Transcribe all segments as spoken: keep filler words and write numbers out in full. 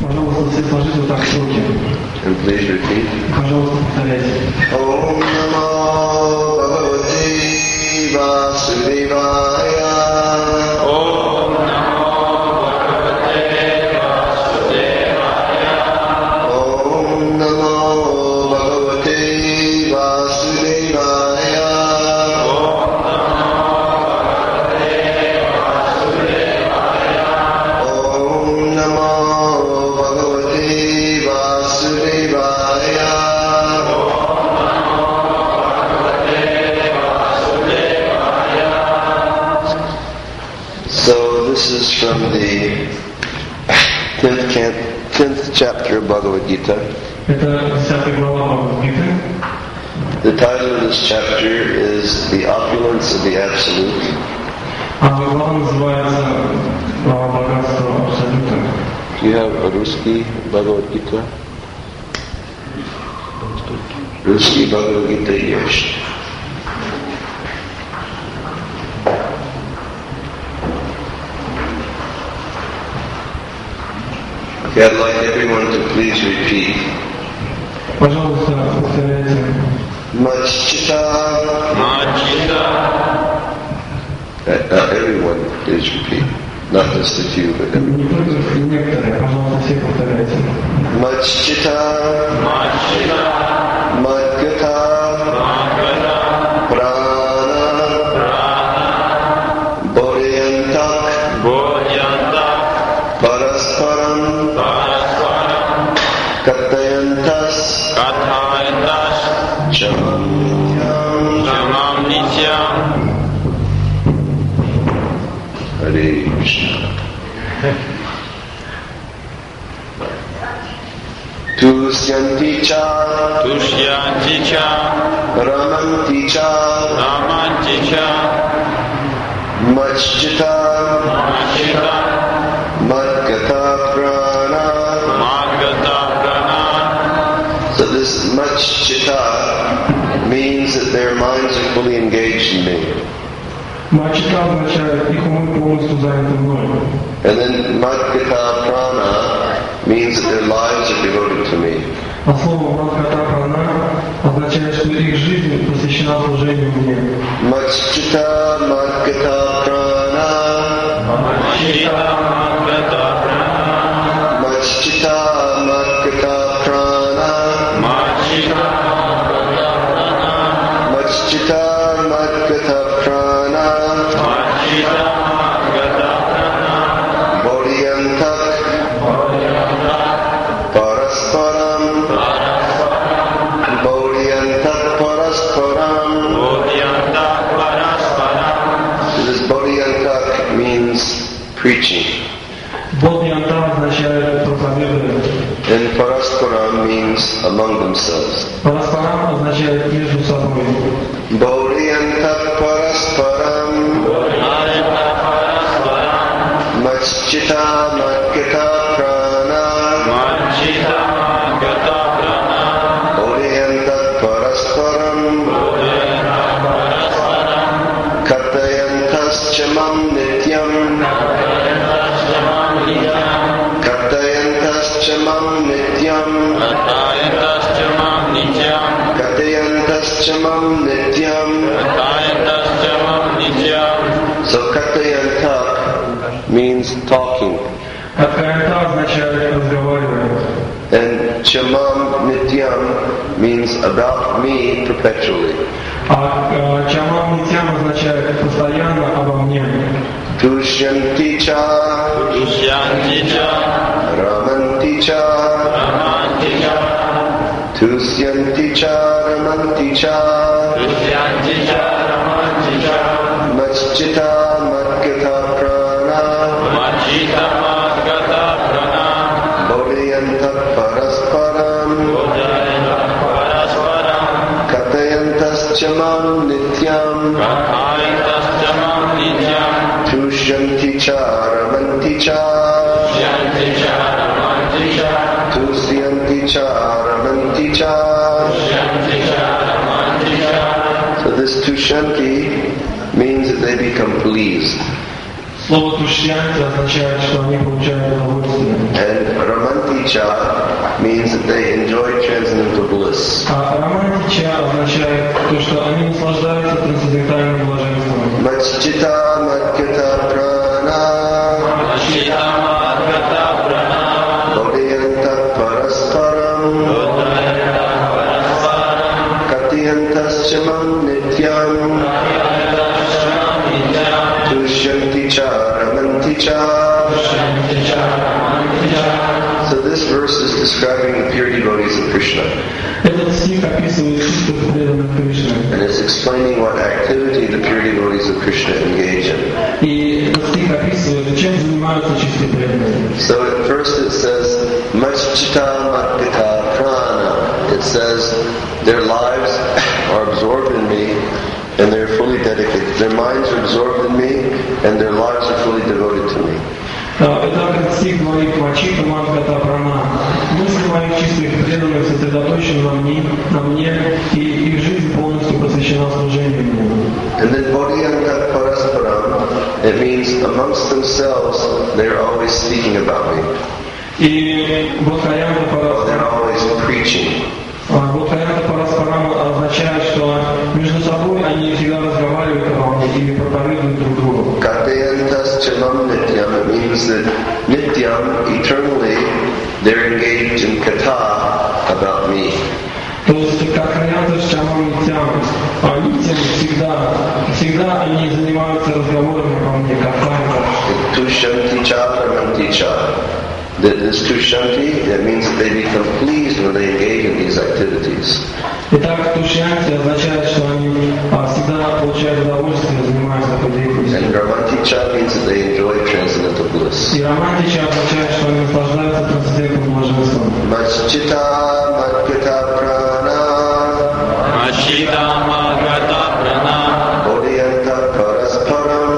Пожалуйста, все сложите вот так руки. And please repeat. Пожалуйста, повторяйте. Om Namo Bhagavate Vasudevaya. Om Namo Bhagavate Vasudevaya. Om Namo Bhagavate Vasudevaya. Om Namo Bhagavate Vasudevaya. So this is from the tenth, can- tenth chapter of Bhagavad Gita. Это десятая глава Бхагавад-гиты. The title of this chapter is The Opulence of the Absolute. А глава называется «Глава богатства Абсолюта». Do you have a Ruski Bhagavad Gita? Ruski Bhagavad Gita, yes. Okay, I'd like everyone to please repeat. Пожалуйста, повторяйте. Machita. Machita. Uh, Not everyone, please repeat. Not just a few, but everyone. Не только некоторые, пожалуйста, все повторяйте. Machita. Machita. Madgata. Magata. Prana. Prana. Bodhyantak. Bodhyanta. Parasparam. Parasparam. Kathayantas. Kathayantas. Chamam. Shamam Nityam. Hare Krishna. Tusyanti cha. Tushyanti cha. Ramanti cha. Ramanti cha. Machita. Machita. Madgata prana. Magata Prana. So this machita means that their minds are fully engaged in me. Мачита означает, их умы полностью заняты мной. And then Madgata prana means that their lives are devoted to me. А слово «Мадгата Прана» означает, что их жизнь посвящена служению мне. Machita Madgata prana. Machita Magata Prana. Machita Madgata prana. Machita Magata Prana. Machita Madgata prana. Machita Magata Prana. Bodhyantak. Bodhyanta. Parasparam. Bodhyantak parasparam. Bodhyanta Parasparam. So this bodhyantak means preaching. Бодхиянта означает проповедовать. And parasparam means among themselves. Параспарам означает между собой. Bodhyantak parasparam. Bodhyanta Parasparam. Machita Madgata prana. Machita Magata Prana. Bodhyantak parasparam. Bodhyanta Parasparam. Kathayantas chamam nityam. Kathayantas chamam nityam. Kathayantas Chamam Nityam. Kathayantas chamam nityam. Kathayantas Chamam Nityam. So kathayantak means talking. Катхаянта означает разговаривать. And chamam nityam means about me perpetually. А э, Чамам Нитям означает постоянно обо мне. Tushyanti cha. Tushyanti cha. Ramanti cha. Ramanti cha. Tushyanti cha. Ramanti cha. Tushyanti cha. Ramanti cha. Machita Madgata prana. Machita Magata Prana. Bodhyantak parasparam. Bodhyanta Parasparam. Kathayantas chamam nityam. Kathayantas Chamam Nityam. Tushyanti cha. Ramanti cha. Tushyanti cha. Ramanti cha. Tushyanti cha. Ramanti cha. Tushyanti cha. Ramanti cha. So this Tushanti means that they become pleased. Слово «тушьянти» означает, что они получают удовольствие. And Ramanti Romanticha means that they enjoy transcendental bliss. А романтича означает то, что они наслаждаются трансцендентальным блаженством. Machchita madhyata prana Machita madhyata prana bodhiyanta parasparam katyantascha mam nityam tushyanti cha ramanti cha. So this verse is describing the pure devotees of Krishna. Этот стих описывает чистых преданных Кришны. And it's explaining what activity the pure devotees of Krishna engage in. И этот стих описывает, чем занимаются чистые преданные. So at first it says, Machchita madhyata prana. It says, their lives are absorbed in me and they're fully dedicated. Their minds are absorbed in me and their lives are fully devoted to me. Итак, этот стих говорит «Мачита Мадхата Прана». Мысли моих чистых преданных сосредоточены на мне, на мне, и их жизнь полностью посвящена служению мне. And then bodhiyanta parasparam, it means amongst themselves they're always speaking about me. И Бодхаянта Or they're Параспарам, always preaching. Бодхаянта Параспарам означает, что между собой они всегда разговаривают обо мне или проповедуют друг другу. Katyantas chamam nityam, it means that nityam, eternally, they're engaged in katha about me. То есть, как Хаянта с Чамам Нитям, а Нитям всегда, всегда они занимаются разговорами обо мне, как Хаянта. Tushanti cha ramanti cha. That this tushanti, that means that they become pleased when they engage in these activities. Итак, тушьянти означает, что они а, всегда получают удовольствие, занимаясь такой деятельностью. And ramanti cha means that they enjoy transcendental bliss. И романтича означает, что они наслаждаются трансцендентным блаженством. Machchita madhyata prana Machita madhyata prana bodhiyanta parasparam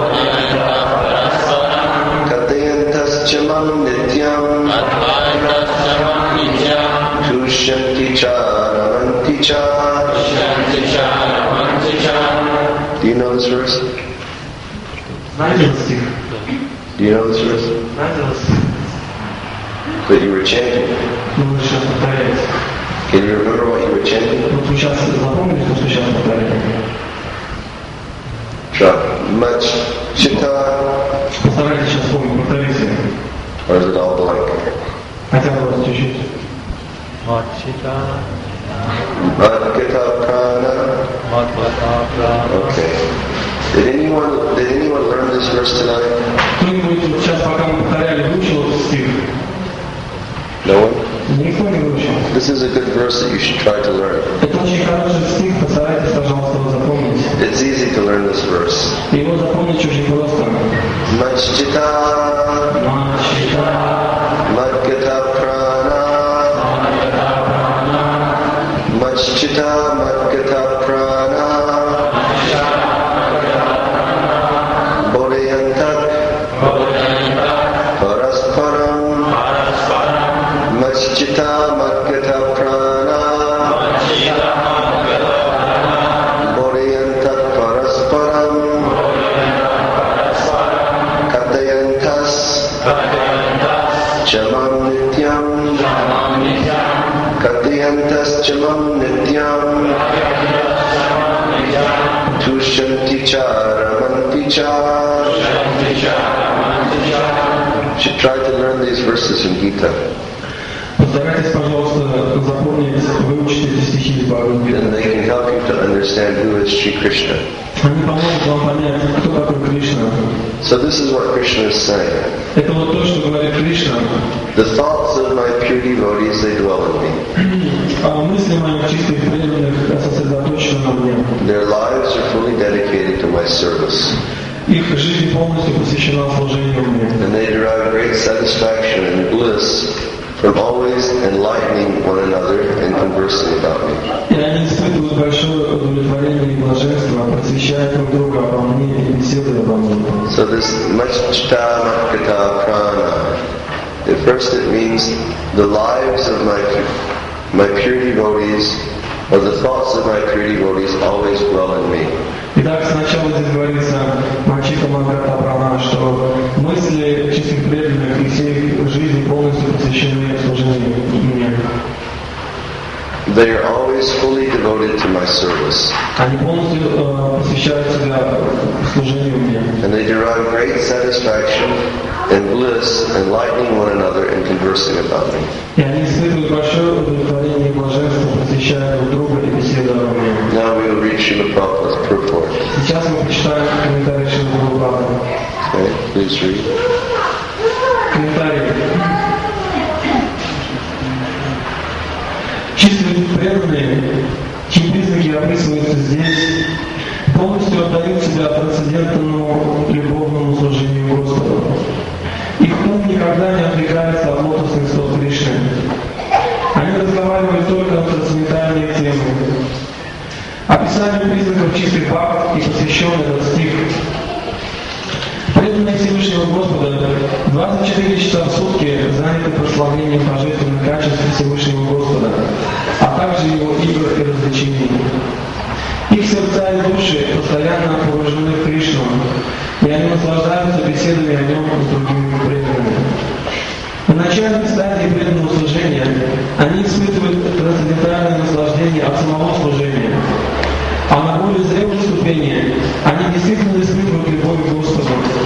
katyantascha mam nityam tushyanti cha ramanti cha. Do you know this verse? Знаете этот стих? Do you know this verse? Знаете этот стих? That you were chanting. Ну, вы сейчас повторяете. Can you remember what you were chanting? Вот вы сейчас запомните, что вы сейчас повторяете. Try. Machchita, Постарайтесь сейчас вспомнить, повторите. or is it all blank? Хотя бы раз чуть-чуть. Machita Madhyata prana. madhyata prana Okay. Did anyone did anyone learn this verse tonight? Кто-нибудь вот сейчас, пока мы повторяли, выучил этот стих? No one? Никто не выучил. This is a good verse that you should try to learn. Это очень хороший стих, постарайтесь, пожалуйста, его запомнить. It's easy to learn this verse. Его запомнить очень просто. Machchita Мачита, madhyata prana. Machchita madhyata prana. Bodhiyanta parasparam. Machchita madhyata prana. Bodhiyanta parasparam. Katyantas chamam nityam. Katyantas chamam nityam. Tushyanti cha ramanti cha. Should try to learn these verses in Gita. постарайтесь, пожалуйста, запомнить, выучить эти стихи из Бхагавад-гиты. And they can help you to understand who is Sri Krishna. Они помогут вам понять, кто такой Кришна. So this is what Krishna is saying. Это вот то, что говорит Кришна. The thoughts of my pure devotees, they dwell in me. А мысли моих чистых преданных сосредоточены на мне. Their lives are fully dedicated to my service. Их жизнь полностью посвящена служению мне. And they derive great satisfaction and bliss from always enlightening one another and conversing about me. И они испытывают большое удовлетворение и блаженство, просвещая друг друга обо мне и беседуя обо мне. So this Machchita Madhyata Prana, at first it means the lives of my my pure devotees, or the thoughts of my pure devotees always dwell in me. И Итак, сначала здесь говорится Мачита Магата Прана, что мысли чистых преданных и всей их жизни полностью посвящены служению мне. They are always fully devoted to my service. Они полностью э, посвящают себя служению мне. And they derive great satisfaction and bliss enlightening one another and conversing about me. И они испытывают большое удовлетворение и блаженство, посвящая друг друга и беседуя о мне. Now we will read Srila Prabhupada's purport. Сейчас мы прочитаем комментарий Шрилы Прабхупады. Okay, please read. Комментарий. Чистые преданные, чьи признаки описываются здесь, полностью отдают себя трансцендентному любовному служению Господу. Их ум никогда не отвлекается от лотосных стоп Кришны. Они разговаривают только на трансцендентальные темы. Описанию признаков чистых бхакт и посвящен этот стих. Преданные Всевышнего Господа двадцать четыре часа в сутки заняты прославлением божественных качеств Всевышнего Господа, а также Его игр и развлечений. Их сердца и души постоянно погружены в Кришну, и они наслаждаются беседами о Нем с другими преданными. На начальной стадии преданного служения они испытывают трансцендентальное наслаждение от самого служения, а на более зрелой ступени они действительно испытывают любовь к Господу.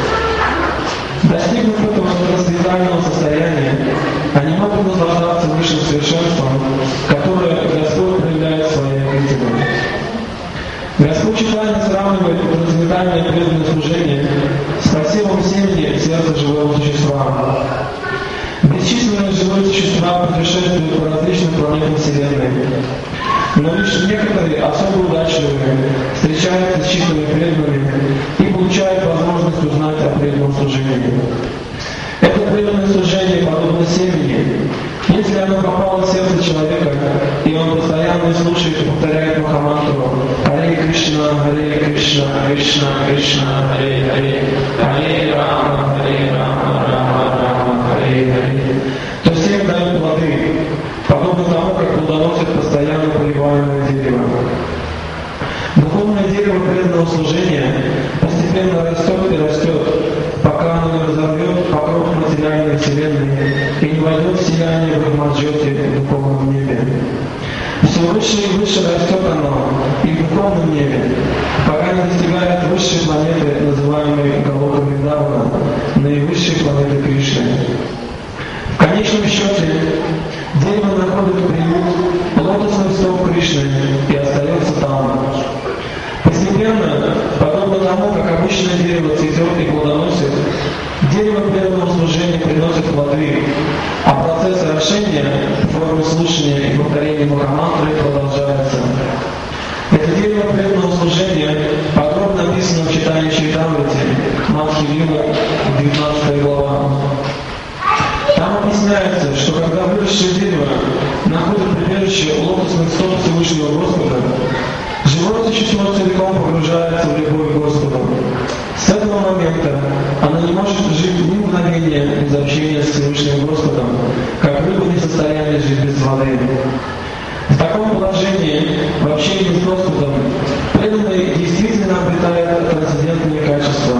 Достигнув этого трансцендентального состояния, они могут наслаждаться высшим совершенством, которое Господь проявляет в своей истине. Господь Чайтанья сравнивает трансцендентальное преданное служение с посевом семени в сердце живого существа. Бесчисленные живые существа путешествуют по различным планетам Вселенной. Но лишь некоторые, особо удачливые, встречаются с чистыми преданными и получают возможность узнать о преданном служении. Это преданное служение подобно семени. Если оно попало в сердце человека, и он постоянно слушает и повторяет Махамантру «Харе Кришна, Харе Кришна, Кришна, Кришна, Харе Харе, Харе Рама, Харе Рама, Рама Рама, Харе Харе», то всем дают плоды, подобно тому, как плодоносит постоянно поливаемое дерево. Духовное дерево преданного служения постепенно растет и растет, пока оно не разорвет покров материальной вселенной и не войдет в сияние Брахмаджоти в духовном небе. Все выше и выше растет оно и в духовном небе, пока не достигает высшей планеты, называемой Галока Вриндавана, наивысшей планеты Кришны. В конечном счете, дерево находит приют лотосных стоп Кришны и остается там. Постепенно, подобно тому, как обычное дерево цветет и плодоносит, дерево преданного служения приносит плоды, а процесс орошения в форме слушания и повторения Махамантры продолжается. Это дерево преданного служения подробно описано в читании Чайтамрити, Мадхя-лила, девятнадцатая глава. Там объясняется, что когда выросшее дерево находит прибежище у лотосных стоп Всевышнего Господа, живое существо целиком погружается в любовь к Господу. С этого момента оно не может жить ни мгновения без общения с Всевышним Господом, как рыба не в состоянии жить без воды. В таком положении, в общении с Господом, преданный действительно обретает трансцендентные качества.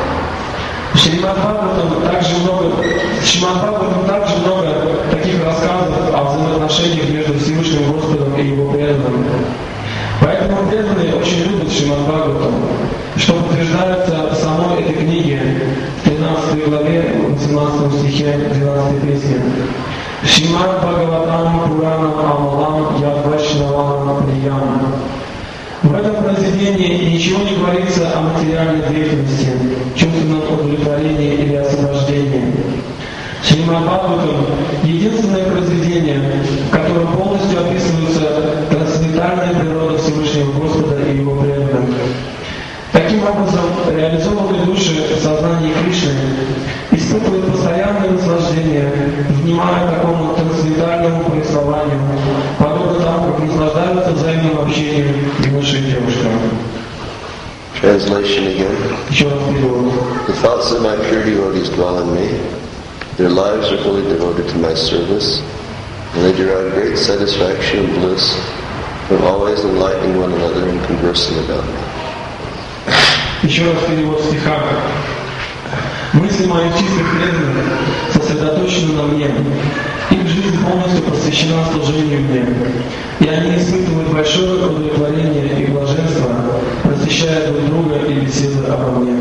В Шримад Бхагаватам также много, Шримад Бхагаватам также много таких рассказов о взаимоотношениях между Всевышним Господом и Его преданным. Поэтому преданные очень любят Шримад Бхагаватам, что подтверждается в самой этой книге, в тринадцатой главе, восемнадцатом стихе двенадцатой песни. Шримад Бхагаватам Пуранам Амалам Ядвайшнавам Приям. В этом произведении ничего не говорится о материальной деятельности, чувственном удовлетворении или освобождении. Шримад Бхагаватам — единственное произведение, в котором полностью описывается трансцендентальная природа Всевышнего Господа и Его преданных. Таким образом, реализованные души в сознании Кришны испытывают постоянное наслаждение, внимая такому трансцендентальному повествованию, подобно тому, как наслаждаются взаимным общением юноши и девушка. Translation again. Еще раз перевод. The thoughts of my pure devotees dwell in me. Their lives are fully devoted to my service, and they derive great satisfaction and bliss from always enlightening one another and conversing about me. Еще раз перевод стиха. Мысли моих чистых преданных сосредоточены на мне. Их жизнь полностью посвящена служению мне. И они испытывают большое удовлетворение и блаженство, просвещая друг друга и беседуя обо мне.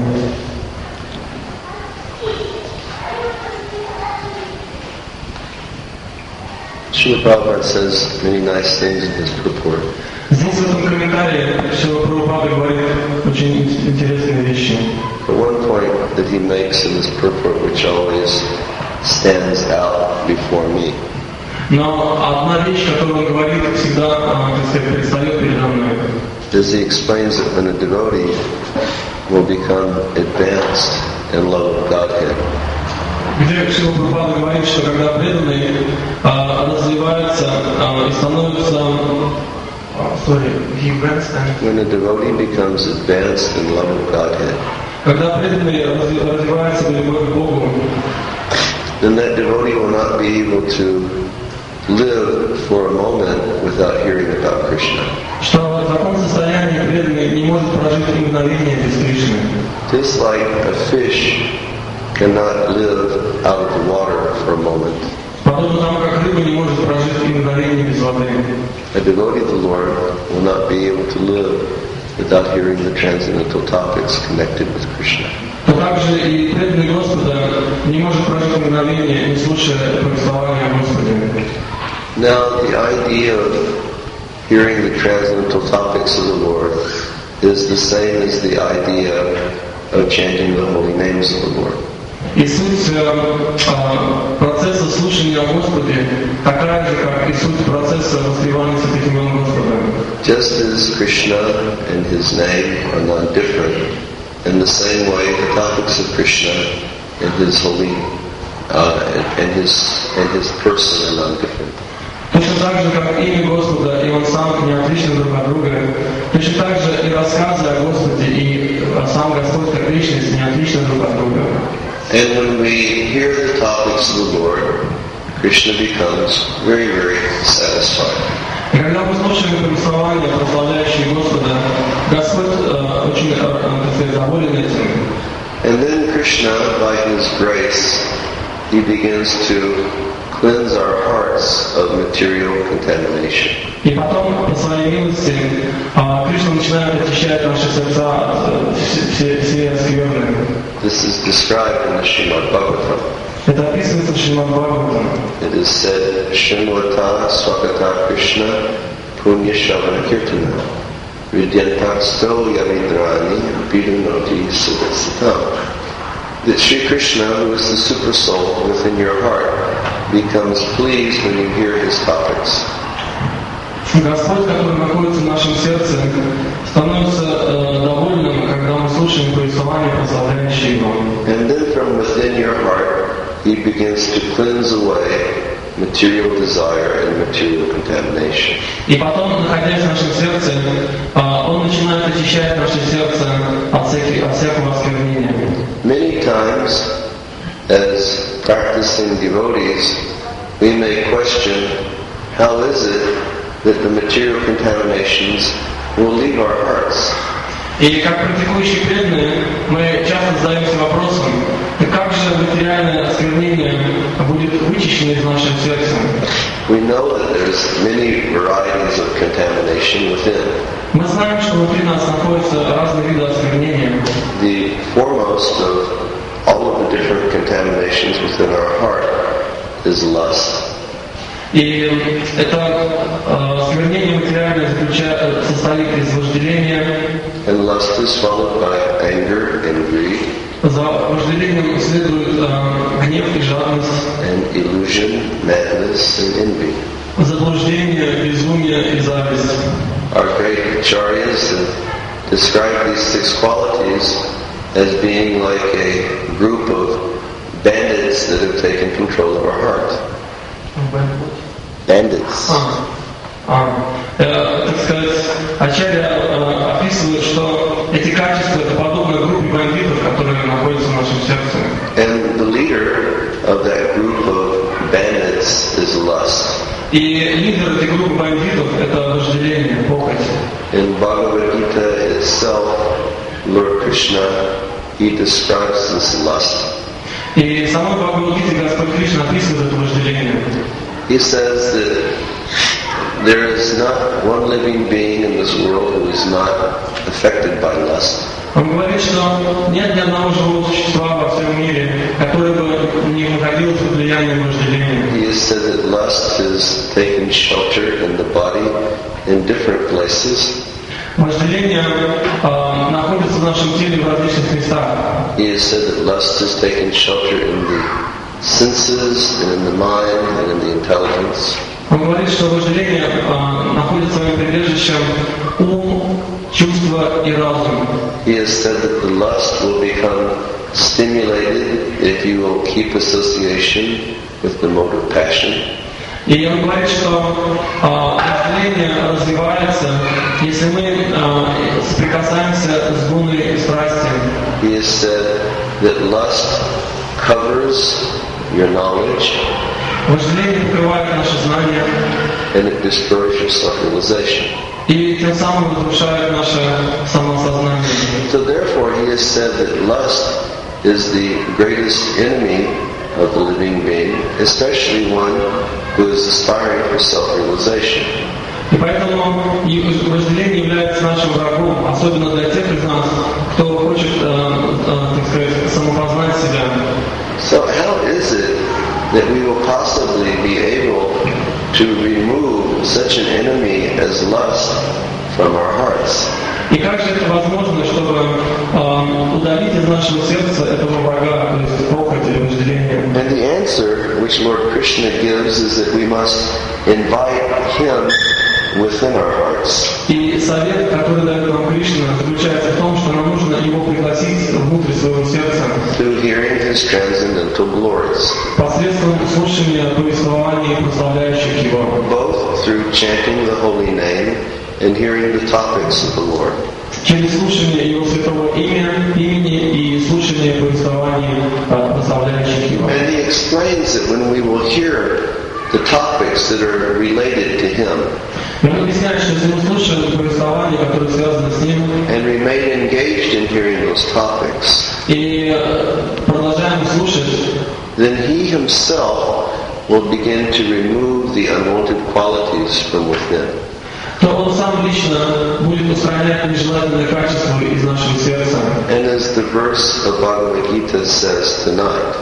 Srila Prabhupada says many nice things in his purport. Здесь в этом комментарии Шрила Прабхупада говорит очень интересные вещи. But one point that he makes in his purport which always stands out before me Но одна вещь, которую он говорит, всегда, так сказать, предстает передо мной. is he explains that when a devotee will become advanced in love of Godhead, Где Шрила Прабхупада говорит, что когда преданные а, развиваются а, и становятся... Sorry, he advanced and... when a devotee becomes advanced in love of Godhead, Когда преданные развиваются в любовь к Богу, then that devotee will not be able to live for a moment without hearing about Krishna. что в таком состоянии преданный не может прожить и мгновение без Кришны. Just like a fish cannot live out of the water for a moment, Подобно тому, как рыба не может прожить и мгновение без воды. a devotee of the Lord will not be able to live without hearing the transcendental topics connected with Krishna. То также и преданный Господа не может прожить мгновение, не слушая повествования о Господе. Now, the idea of hearing the transcendental topics of the Lord is the same as the idea of chanting the holy names of the Lord. И суть э, процесса слушания о Господе такая же, как и суть процесса воспевания святых имен Господа. Just as Krishna and his name are non-different, in the same way the topics of Krishna and his holy uh, and, and his and his person are non-different. Точно так же, как имя Господа и Он сам не отличны друг от друга, точно так же и рассказы о Господе и сам Господь как личность не отличны друг от друга. And when we hear the topics of the Lord, Krishna becomes very, very satisfied. И когда мы слушаем повествования, прославляющие Господа, Господь э, очень, э, так сказать, доволен этим. And then Krishna, by his grace, he begins to cleanse our hearts of material contamination. И потом, по своей милости, э, Кришна начинает очищать наши сердца от э, все, все скверны. This is described in the Srimad Bhagavatam. Это описывается в Шримад Бхагаватам. It is said, Shrimvata Swakata Krishna Punya Shavana Kirtana Vidyantaksto Yavidrani Vidunoti Sudasitam. That Sri Krishna, who is the super soul within your heart, becomes pleased when you hear his topics. Господь, который находится в нашем сердце, становится э, довольным, когда мы слушаем повествования, прославляющие Его. And then from within your heart, he begins to cleanse away material desire and material contamination. И потом, находясь в нашем сердце, э, Он начинает очищать наше сердце от, всяких, от всякого осквернения. Many times, as practicing devotees, we may question, how is it that the material contaminations will leave our hearts? И как практикующие преданные, мы часто задаемся вопросом, да как же материальное осквернение будет вычищено из нашего сердца? We know that there's many varieties of contamination within. Мы знаем, что внутри нас находятся разные виды осквернения. The foremost of all of the different contaminations within our heart is lust. И это э, осквернение материальное заключает, состоит из вожделения. And lust is followed by anger and greed. За вожделением следует э, гнев и жадность. And illusion, madness, and envy. Заблуждение, безумие и зависть. Our great acharyas have described these six qualities as being like a group of bandits that have taken control of our heart. Bandits. А, а, э, так сказать, Ачарья э, описывает, что эти качества это подобно группе бандитов, которые находятся в нашем сердце. And the leader of that group of bandits is lust. И лидер этой группы бандитов это вожделение, похоть. In Bhagavad Gita itself, Lord Krishna, he describes this lust. И самой Бхагавад-гите Господь Кришна описывает это вожделение. He says that there is not one living being in this world who is not affected by lust. Он говорит, что нет ни одного живого существа во всем мире, которое бы не находилось под влиянием вожделения. He has said that lust has taken shelter in the body in different places. Вожделение э, находится в нашем теле в различных местах. He has said that lust has taken shelter in the senses and in the mind and in the intelligence. Он говорит, что вожделение э, находит своим прибежищем ум, чувство и разум. He has said that the lust will become stimulated if you will keep association with the mode of passion. И он говорит, что э, вожделение развивается, если мы э, соприкасаемся с гуной страсти. He has said that lust covers your knowledge Вожделение покрывает наши знания and it destroys your self-realization. и тем самым разрушает наше самосознание. So therefore he has said that lust is the greatest enemy of the living being, especially one who is aspiring for self-realization. И поэтому и вожделение является нашим врагом, особенно для тех из нас, кто хочет, э, э, так сказать, самопознать себя. So how is it that we will possibly be able to remove such an enemy as lust from our hearts? И как же это возможно, чтобы э, удалить из нашего сердца этого врага, то есть похоть или вожделение? And the answer which Lord Krishna gives is that we must invite him within our hearts. И совет, который дает нам Кришна, заключается в том, что нам нужно его пригласить внутрь своего сердца Through hearing his transcendental glories, посредством слушания повествований, прославляющих его, both through chanting the holy name and hearing the topics of the Lord. через слушание его святого имя, имени и слушание повествований, прославляющих его. And he explains that when we will hear the topics that are related to him И он объясняет, что если мы слушаем повествования, которые связаны с ним, and remain engaged in hearing those topics, и продолжаем слушать, then he himself will begin to remove the unwanted qualities from within. то он сам лично будет устранять нежелательные качества из нашего сердца. And as the verse of Bhagavad Gita says tonight,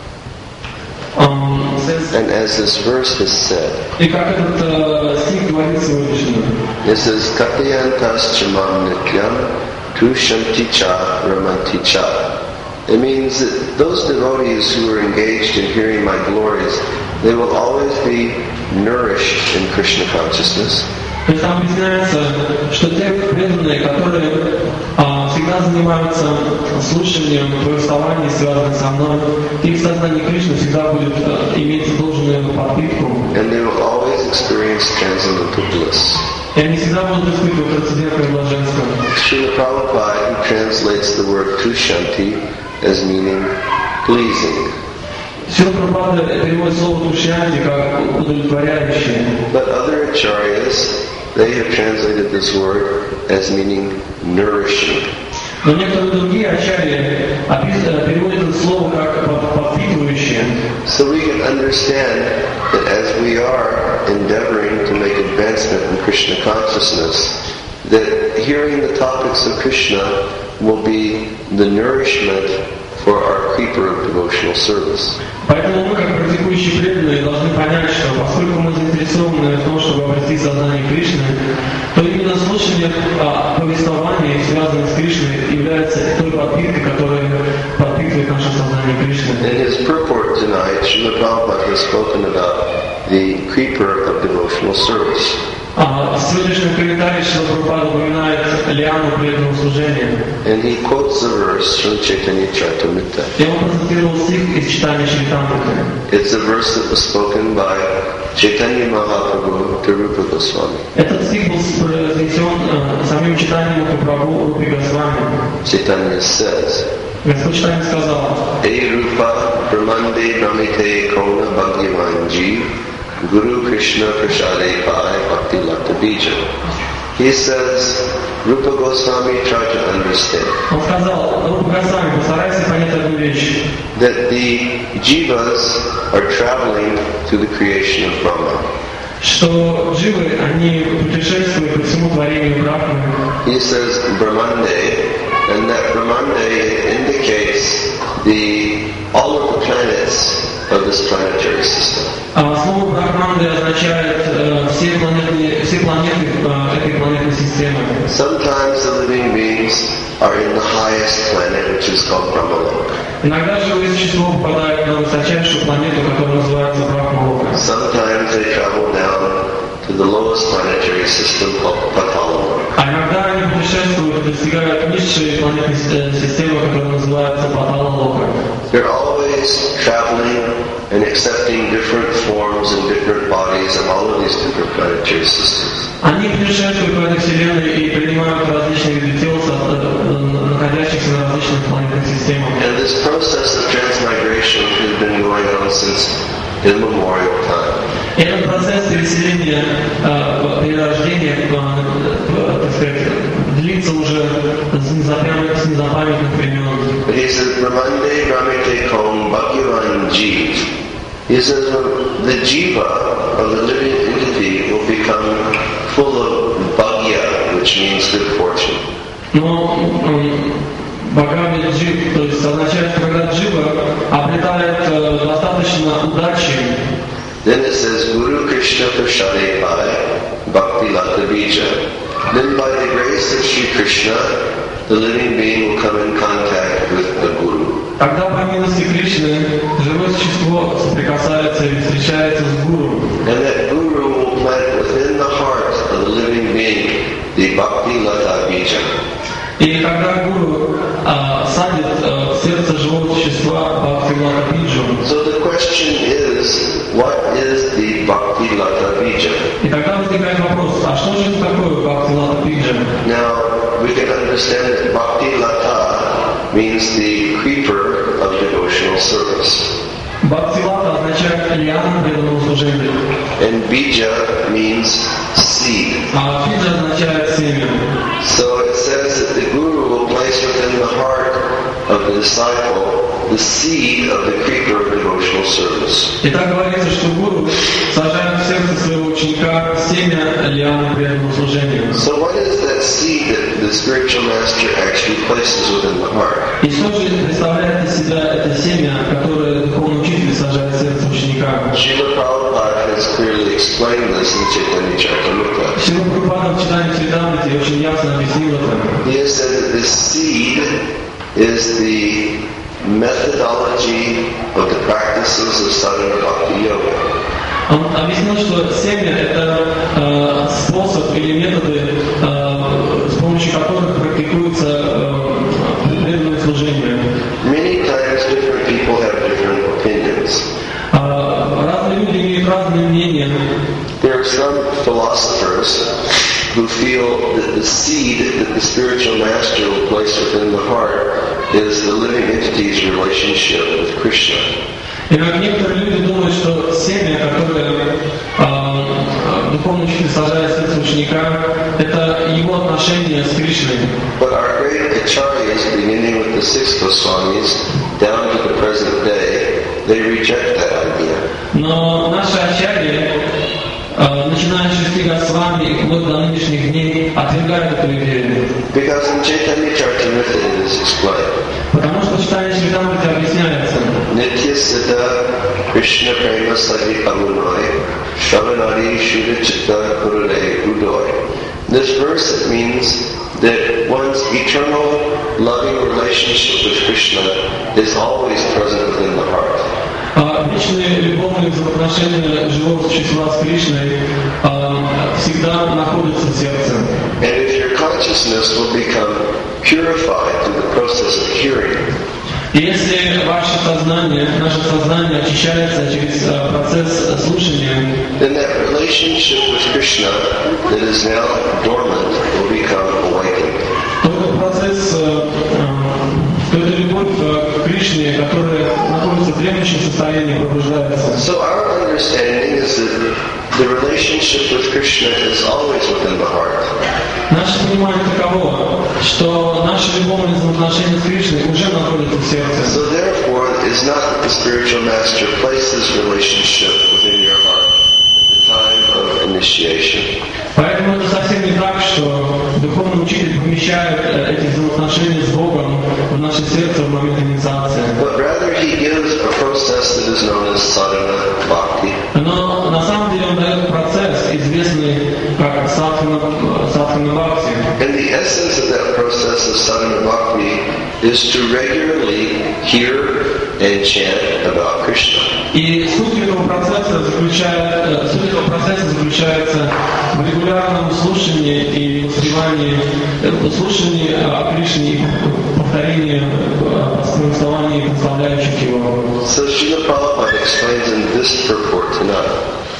Um, and as this verse has said, и как этот э, стих говорит сегодняшний, it says, Katyayantas chamam nityam tu shanti cha ramanti cha. It means that those devotees who are engaged in hearing my glories, they will always be nourished in Krishna consciousness. то есть там объясняется, что те преданные, которые а, всегда занимаются слушанием повествований, связанных со мной, их сознание Кришны всегда будет а, иметь должную подпитку. And they will always experience transcendental bliss. И они всегда будут испытывать трансцендентное блаженство. Srila Prabhupada, who translates the word tushanti as meaning pleasing. Сила Прабхупада переводит слово «тушьянти» как «удовлетворяющее». But other acharyas, they have translated this word as meaning nourishing. Но некоторые другие ачарьи переводят это слово как «подпитывающее». So we can understand that as we are endeavoring to make advancement in Krishna consciousness, that hearing the topics of Krishna will be the nourishment for our creeper of devotional service. Поэтому мы, как практикующие преданные, должны понять, что поскольку мы заинтересованы в том, чтобы обрести сознание Кришны, то именно слушание а, повествований, связанных с Кришной, является той подпиткой, которая подпитывает наше сознание Кришны. In his purport tonight, Srila Prabhupada has spoken about the creeper of devotional service. А, в сегодняшнем комментарии Шрила Прабхупада упоминает лиану преданного служения. And he quotes the verse from Chaitanya Charitamrita. И он процитировал стих из читания Чаритамриты. It's a verse that was spoken by Chaitanya Mahaprabhu to Rupa Goswami. Этот стих был произнесен э, самим читанием Махапрабху Рупи Госвами. Chaitanya says, Господь Чайтанья сказал: Ey Rupa Brahmande Namite Kona Bhagyavan Jeev Guru Krishna Prasade Pai Bhakti Lakta Bija. He says, Rupa Goswami tried to understand Он сказал, Рупа Госвами, постарайся понять одну вещь, that the jivas are traveling to the creation of Brahma. что дживы, они путешествуют по всему творению Брахмы. He says Brahmande, and that Brahmande indicates the all of the planets of this planetary system. А слово Брахманды означает э, все планеты, все планеты э, этой планетной системы. Sometimes the living beings are in the highest planet, which is called Brahmaloka. Иногда живые существа попадают на высочайшую планету, которая называется Брахмалока. Sometimes they travel down to the lowest planetary system called Pataloka. А иногда они путешествуют и достигают низшей планетной системы, которая называется Паталалока. They're always traveling and accepting different forms and different bodies of all of these different planetary systems. Они путешествуют по этой вселенной и принимают различные виды тел, находящихся на различных планетных системах. And this process of transmigration has been going on since immemorial time. И этот процесс переселения, э, перерождения, э, э, так сказать, длится уже с незапамятных, с незапамятных времен. But he says, Brahmande Ramite Kom Bhagyavan Jeev. He says, the jiva of the living entity will become full of bhagya, which means good fortune. Но Бхагаван Джив, то есть означает, когда джива обретает э, достаточно удачи. Then it says, Guru Krishna Prashade Pai Bhakti Lata Bija. Then by the grace of Sri Krishna, the living being will come in contact with the Guru. Когда по милости Кришны живое существо соприкасается и встречается с Гуру. And that Guru will plant within the heart of the living being the Bhakti Lata Bija. И когда Гуру а, садит а, в сердце живого существа Бхакти Лата Биджу. So the question is, what is the Bhakti Lata Bija? И тогда возникает вопрос, а что же это такое Бхакти Лата Биджа? Now, we can understand that Bhakti Lata means the creeper of devotional service. Бхакти Лата означает лиана преданного служения. And Bija means seed. А Биджа означает семя. So it says that the Guru will place within the heart of the disciple the seed of the creeper of devotional service. И так говорится, что Гуру сажает в сердце своего ученика семя лианы преданного служения. So what is that seed that the spiritual master actually places within the heart? И что же представляет из себя это семя, которое духовный учитель сажает в сердце ученика? Srila Prabhupada has clearly explained this in Chaitanya Charitamrita. Шрила Прабхупада в читании Чаритамрити очень ясно объяснил это. He has said that this seed is the methodology of the practices of sadhana bhakti yoga. Он объяснил, что семя – это э, способ или методы, э, с помощью которых практикуется э, преданное служение. Many times different people have different opinions. Э, разные люди имеют разные мнения. There are some philosophers who feel that the seed that the spiritual master will place within the heart is the living entity's relationship with Krishna. И некоторые люди думают, что семя, которое э, духовный учитель сажает в сердце ученика, это его отношение с Кришной. But our great acharyas, beginning with the six Goswamis down to the present day, they reject that idea. Но наши ачарьи, э, начиная с шести Госвами и вплоть до нынешних дней, отвергают эту идею. Because in Chaitanya Charitamrita it is explained. Потому что в читании Чаритамрити объясняется. Nitya Siddha Krishna Prema Sadi Agunoi Shravanadi Shuddha Chitta Kurale Udoy. This verse, it means that one's eternal loving relationship with Krishna is always present within the heart. Вечные любовные взаимоотношения живого существа с Кришной всегда находятся в сердце. And if your consciousness will become purified through the process of hearing, И если ваше сознание, наше сознание очищается через процесс слушания, then that relationship with Krishna that is now dormant will become awakened. то этот процесс, то эта любовь к Кришне, которая находится в дремлющем состоянии, пробуждается. So our understanding is that the relationship with Krishna is always within the heart. Наше понимание таково, что наши любовные взаимоотношения с Кришной уже находятся в сердце. So therefore, it is not that the spiritual master places relationship within your heart at the time of initiation. Поэтому это совсем не так, что духовный учитель помещает эти взаимоотношения с Богом в наше сердце в момент инициации. But rather he gives a process that is known as sadhana bhakti. Но на самом деле он дает процесс, известный как садхана бхакти. And the essence of that process of sadhana bhakti is to regularly hear and chant about Krishna. И суть этого процесса заключается, суть этого процесса заключается в регулярном слушании и воспевании, слушании о Кришне и повторении повествований, прославляющих его. So Srila Prabhupada explains in this purport tonight.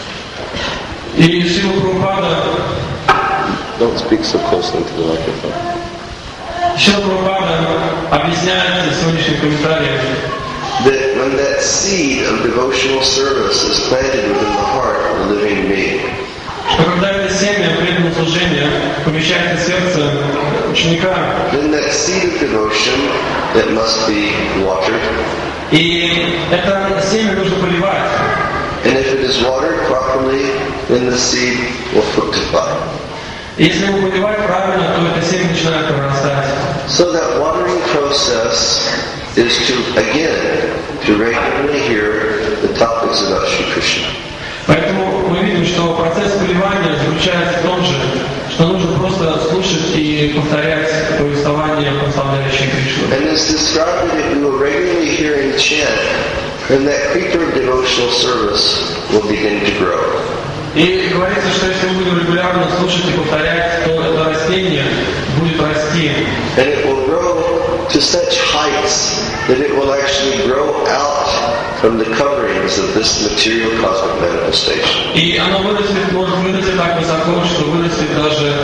И Шрила Прабхупада, Don't speak so closely into the microphone. Шрила Прабхупада объясняет в сегодняшнем комментарии, That when that seed of devotional service is planted within the heart of the living being, что когда это семя преданного служения помещается в сердце ученика, then that seed of devotion that must be watered. и это семя нужно поливать. And if it is watered properly, then the seed will fructify. Если его поливать правильно, то это семя начинает прорастать. So that watering process is to, again, to regularly hear the topics about Shri Krishna. Поэтому мы видим, что процесс поливания заключается в том же, что нужно просто слушать и повторять повествование, прославляющее Кришну. And it's described that if we will regularly hear and chant, then that creeper of devotional service will begin to grow. И говорится, что если мы будем регулярно слушать и повторять, то это растение будет расти. And it will grow to such heights that it will actually grow out from the coverings of this material cosmic manifestation. И оно вырастет, может вырасти так высоко, что вырастет даже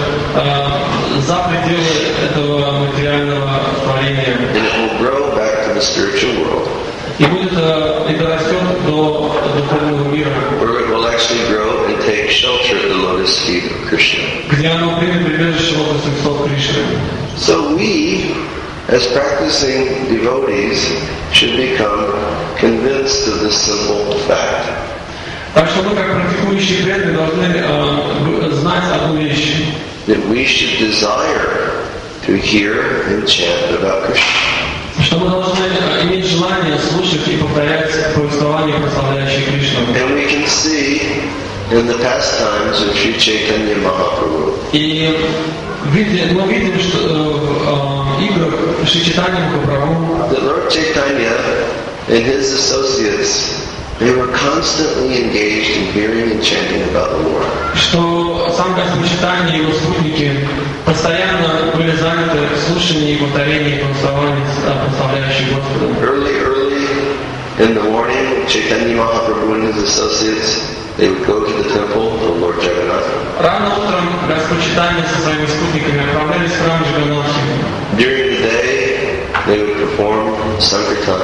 э, за пределы этого материального творения. And it will grow back to the spiritual world. И будет э, и дорастет до духовного мира, Where it will actually grow and take shelter at the lotus feet of Krishna. где оно примет прибежище лотосных стоп Кришны. So we, as practicing devotees, should become convinced of this simple fact. Так что мы, как практикующие преданные, должны э, знать одну вещь. That we should desire to hear and chant about Krishna. Что мы должны иметь желание слушать и повторять повествование, прославляющее Кришну. And we can see in the pastimes of Sri Chaitanya Mahaprabhu И види- мы видим, что э, в играх Шри Чайтанья Махапрабху, that Lord Chaitanya and his associates, they were constantly engaged in hearing and chanting about the Lord. что сам Господь Чайтанья и его спутники постоянно были заняты в слушании и повторении повествований, прославляющих Господа. Early, early in the morning, Chaitanya Mahaprabhu and his associates, they would go to the temple of Lord Jagannath. Рано утром Господь Чайтанья со своими спутниками отправлялись в храм Джаганнатхи. During the day, they would perform Sankirtan.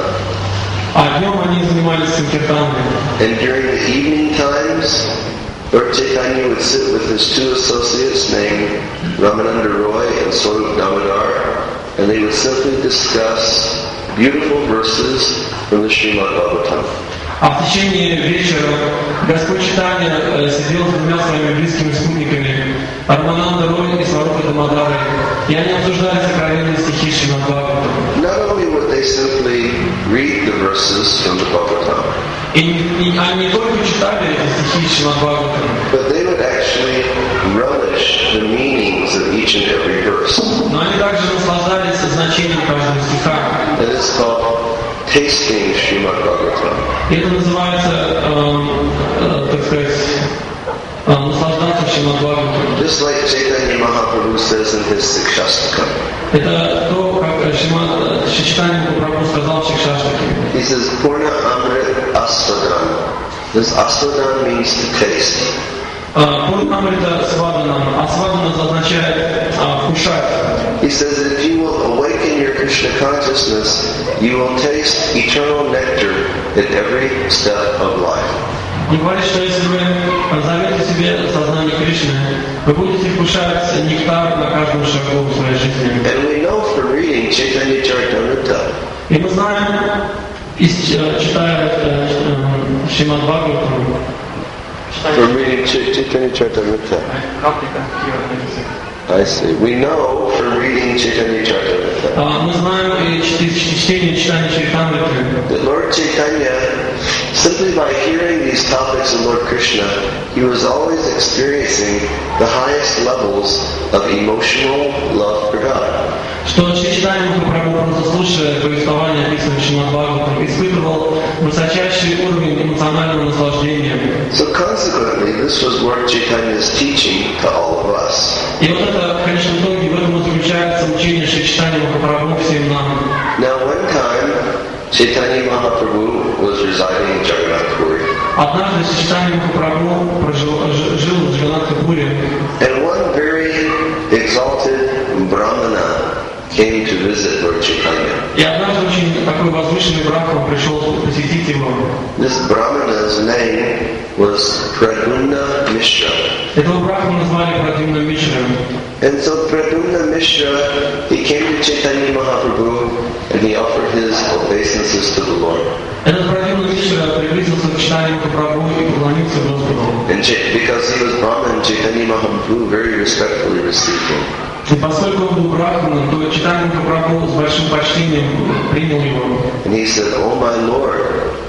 А днем они занимались санкиртаном. And during the evening times, Lord Chaitanya would sit with his two associates named Ramananda Roy and Swarup Damodar, and they would simply discuss beautiful verses from the Srimad Bhagavatam. А в течение вечера Господь Чайтанья э, сидел с двумя своими близкими спутниками, Рамананда Рой и Сварупа Дамодарой, и они обсуждали сокровенные стихи Шримад Бхагаватам. Not only would they simply read the verses from the Bhagavatam, И, и они не только читали эти стихи Шримад Бхагаватам, but they would actually relish the meanings of each and every verse. но они также наслаждались значением каждого стиха. And it's called tasting Srimad Bhagavatam. И это называется, э, э, так сказать, э, наслаждаться Шримад Бхагаватам. Just like Chaitanya Mahaprabhu says in his Sikshastakam. Это то, как Шримад Шри Чайтанья Махапрабху сказал в Шикшаштаке. He says, Purna Amrit Asvadan. This Asvadan means to taste. Пурнамрита Сваданам, а Сваданам означает вкушать. He says that if you will awaken your Krishna consciousness, you will taste eternal nectar at every step of life. Он говорит, что если вы зовете себе сознание Кришны, вы будете вкушать нектар на каждом шагу в своей жизни. And we know from reading Chaitanya Charitamrita И мы знаем, читая Шримад Бхагаватам, From reading Ch- Chaitanya Charitamrita. I see. We know from reading Chaitanya Charitamrita мы знаем из чтения читания Чаритамриты, that Lord Chaitanya, simply by hearing these topics of Lord Krishna, he was always experiencing the highest levels of emotional love for God. что Читание Махапрабху, просто слушая повествование, описанное в Шримад Бхагаватам, испытывал высочайший уровень эмоционального наслаждения. So consequently, this was Lord Chaitanya's teaching to all of us. И вот это, в конечном итоге, в этом и заключается учение Шри Читания Махапрабху всем нам. Now one time, Chaitanya Mahaprabhu was residing in Jagannath Puri. Однажды Шри Читания Махапрабху прожил, жил в Джаганнатха-Пури, And one very exalted Brahmana came to visit Lord Chaitanya. и однажды очень такой возвышенный брахман пришел посетить его. This Brahmana's name was Pradyumna Mishra. Этого брахмана звали Прадюмна Мишра. And so Pradyumna Mishra, he came to Chaitanya Mahaprabhu and he offered his obeisances to the Lord. Этот Прадюмна Мишра приблизился к Читанию Махапрабху и поклонился Господу. And Ch- because he was Brahman, Chaitanya Mahaprabhu very respectfully received him. И поскольку он был брахманом, то Читание Махапрабху с большим почтением принял его. And he said, "Oh my Lord,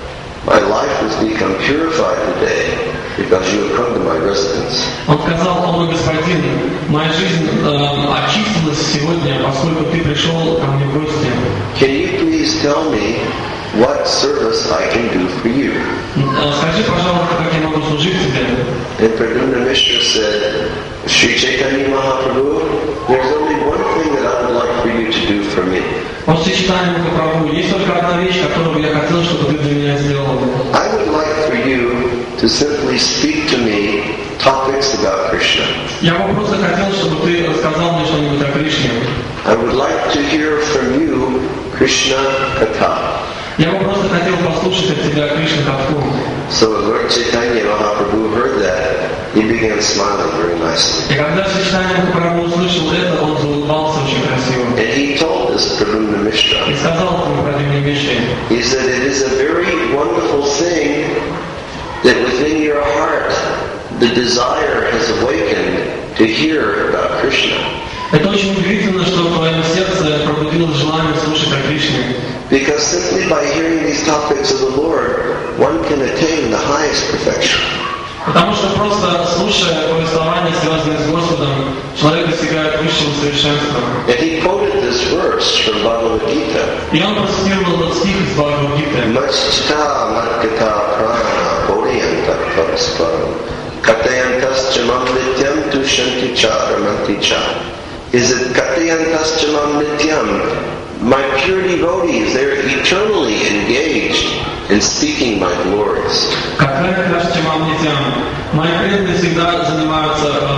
my life has become purified today because you have come to my residence." Он сказал: «О мой господин, моя жизнь э, очистилась сегодня, поскольку ты пришел ко мне в гости. Can you please tell me what service I can do for you? Э, Скажи, пожалуйста, как я могу служить тебе?» And Pradyumna Mishra said, "Sri Chaitanya Mahaprabhu, there's only one thing that I would like for you to do for me. После Читания Махапрабху есть только одна вещь, которую я хотел, чтобы ты для меня сделал. I would like for you to simply speak to me topics about Krishna. Я бы просто хотел, чтобы ты рассказал мне что-нибудь о Кришне. I would like to hear from you Krishna Katha." Я бы просто хотел послушать от тебя Кришна Катху. So when Lord Chaitanya Mahaprabhu heard that, he began smiling very nicely. И когда Читание Махапрабху услышал это, он заулыбался очень красиво. And he told this Pradyumna Mishra, И сказал этому Прадюмне Мишре: he said, "It is a very wonderful thing that within your heart the desire has awakened to hear about Krishna. это очень удивительно, что в твоем сердце пробудилось желание слушать о Кришне. Because simply by hearing these topics of the Lord, one can attain the highest perfection." Потому что просто слушая повествования, связанные с Господом, человек достигает высшего совершенства. And he quoted this verse from Bhagavad Gita. И он процитировал этот стих из Бхагавад-гиты. Machita matkata prana bodhyantak parasparam katayantaschamam nityam tushanti charamanti cha. Is it katayantaschamam nityam? My pure devotees, they are eternally engaged in speaking my glories. Какая красота вам нельзя. Мои преданные всегда занимаются э,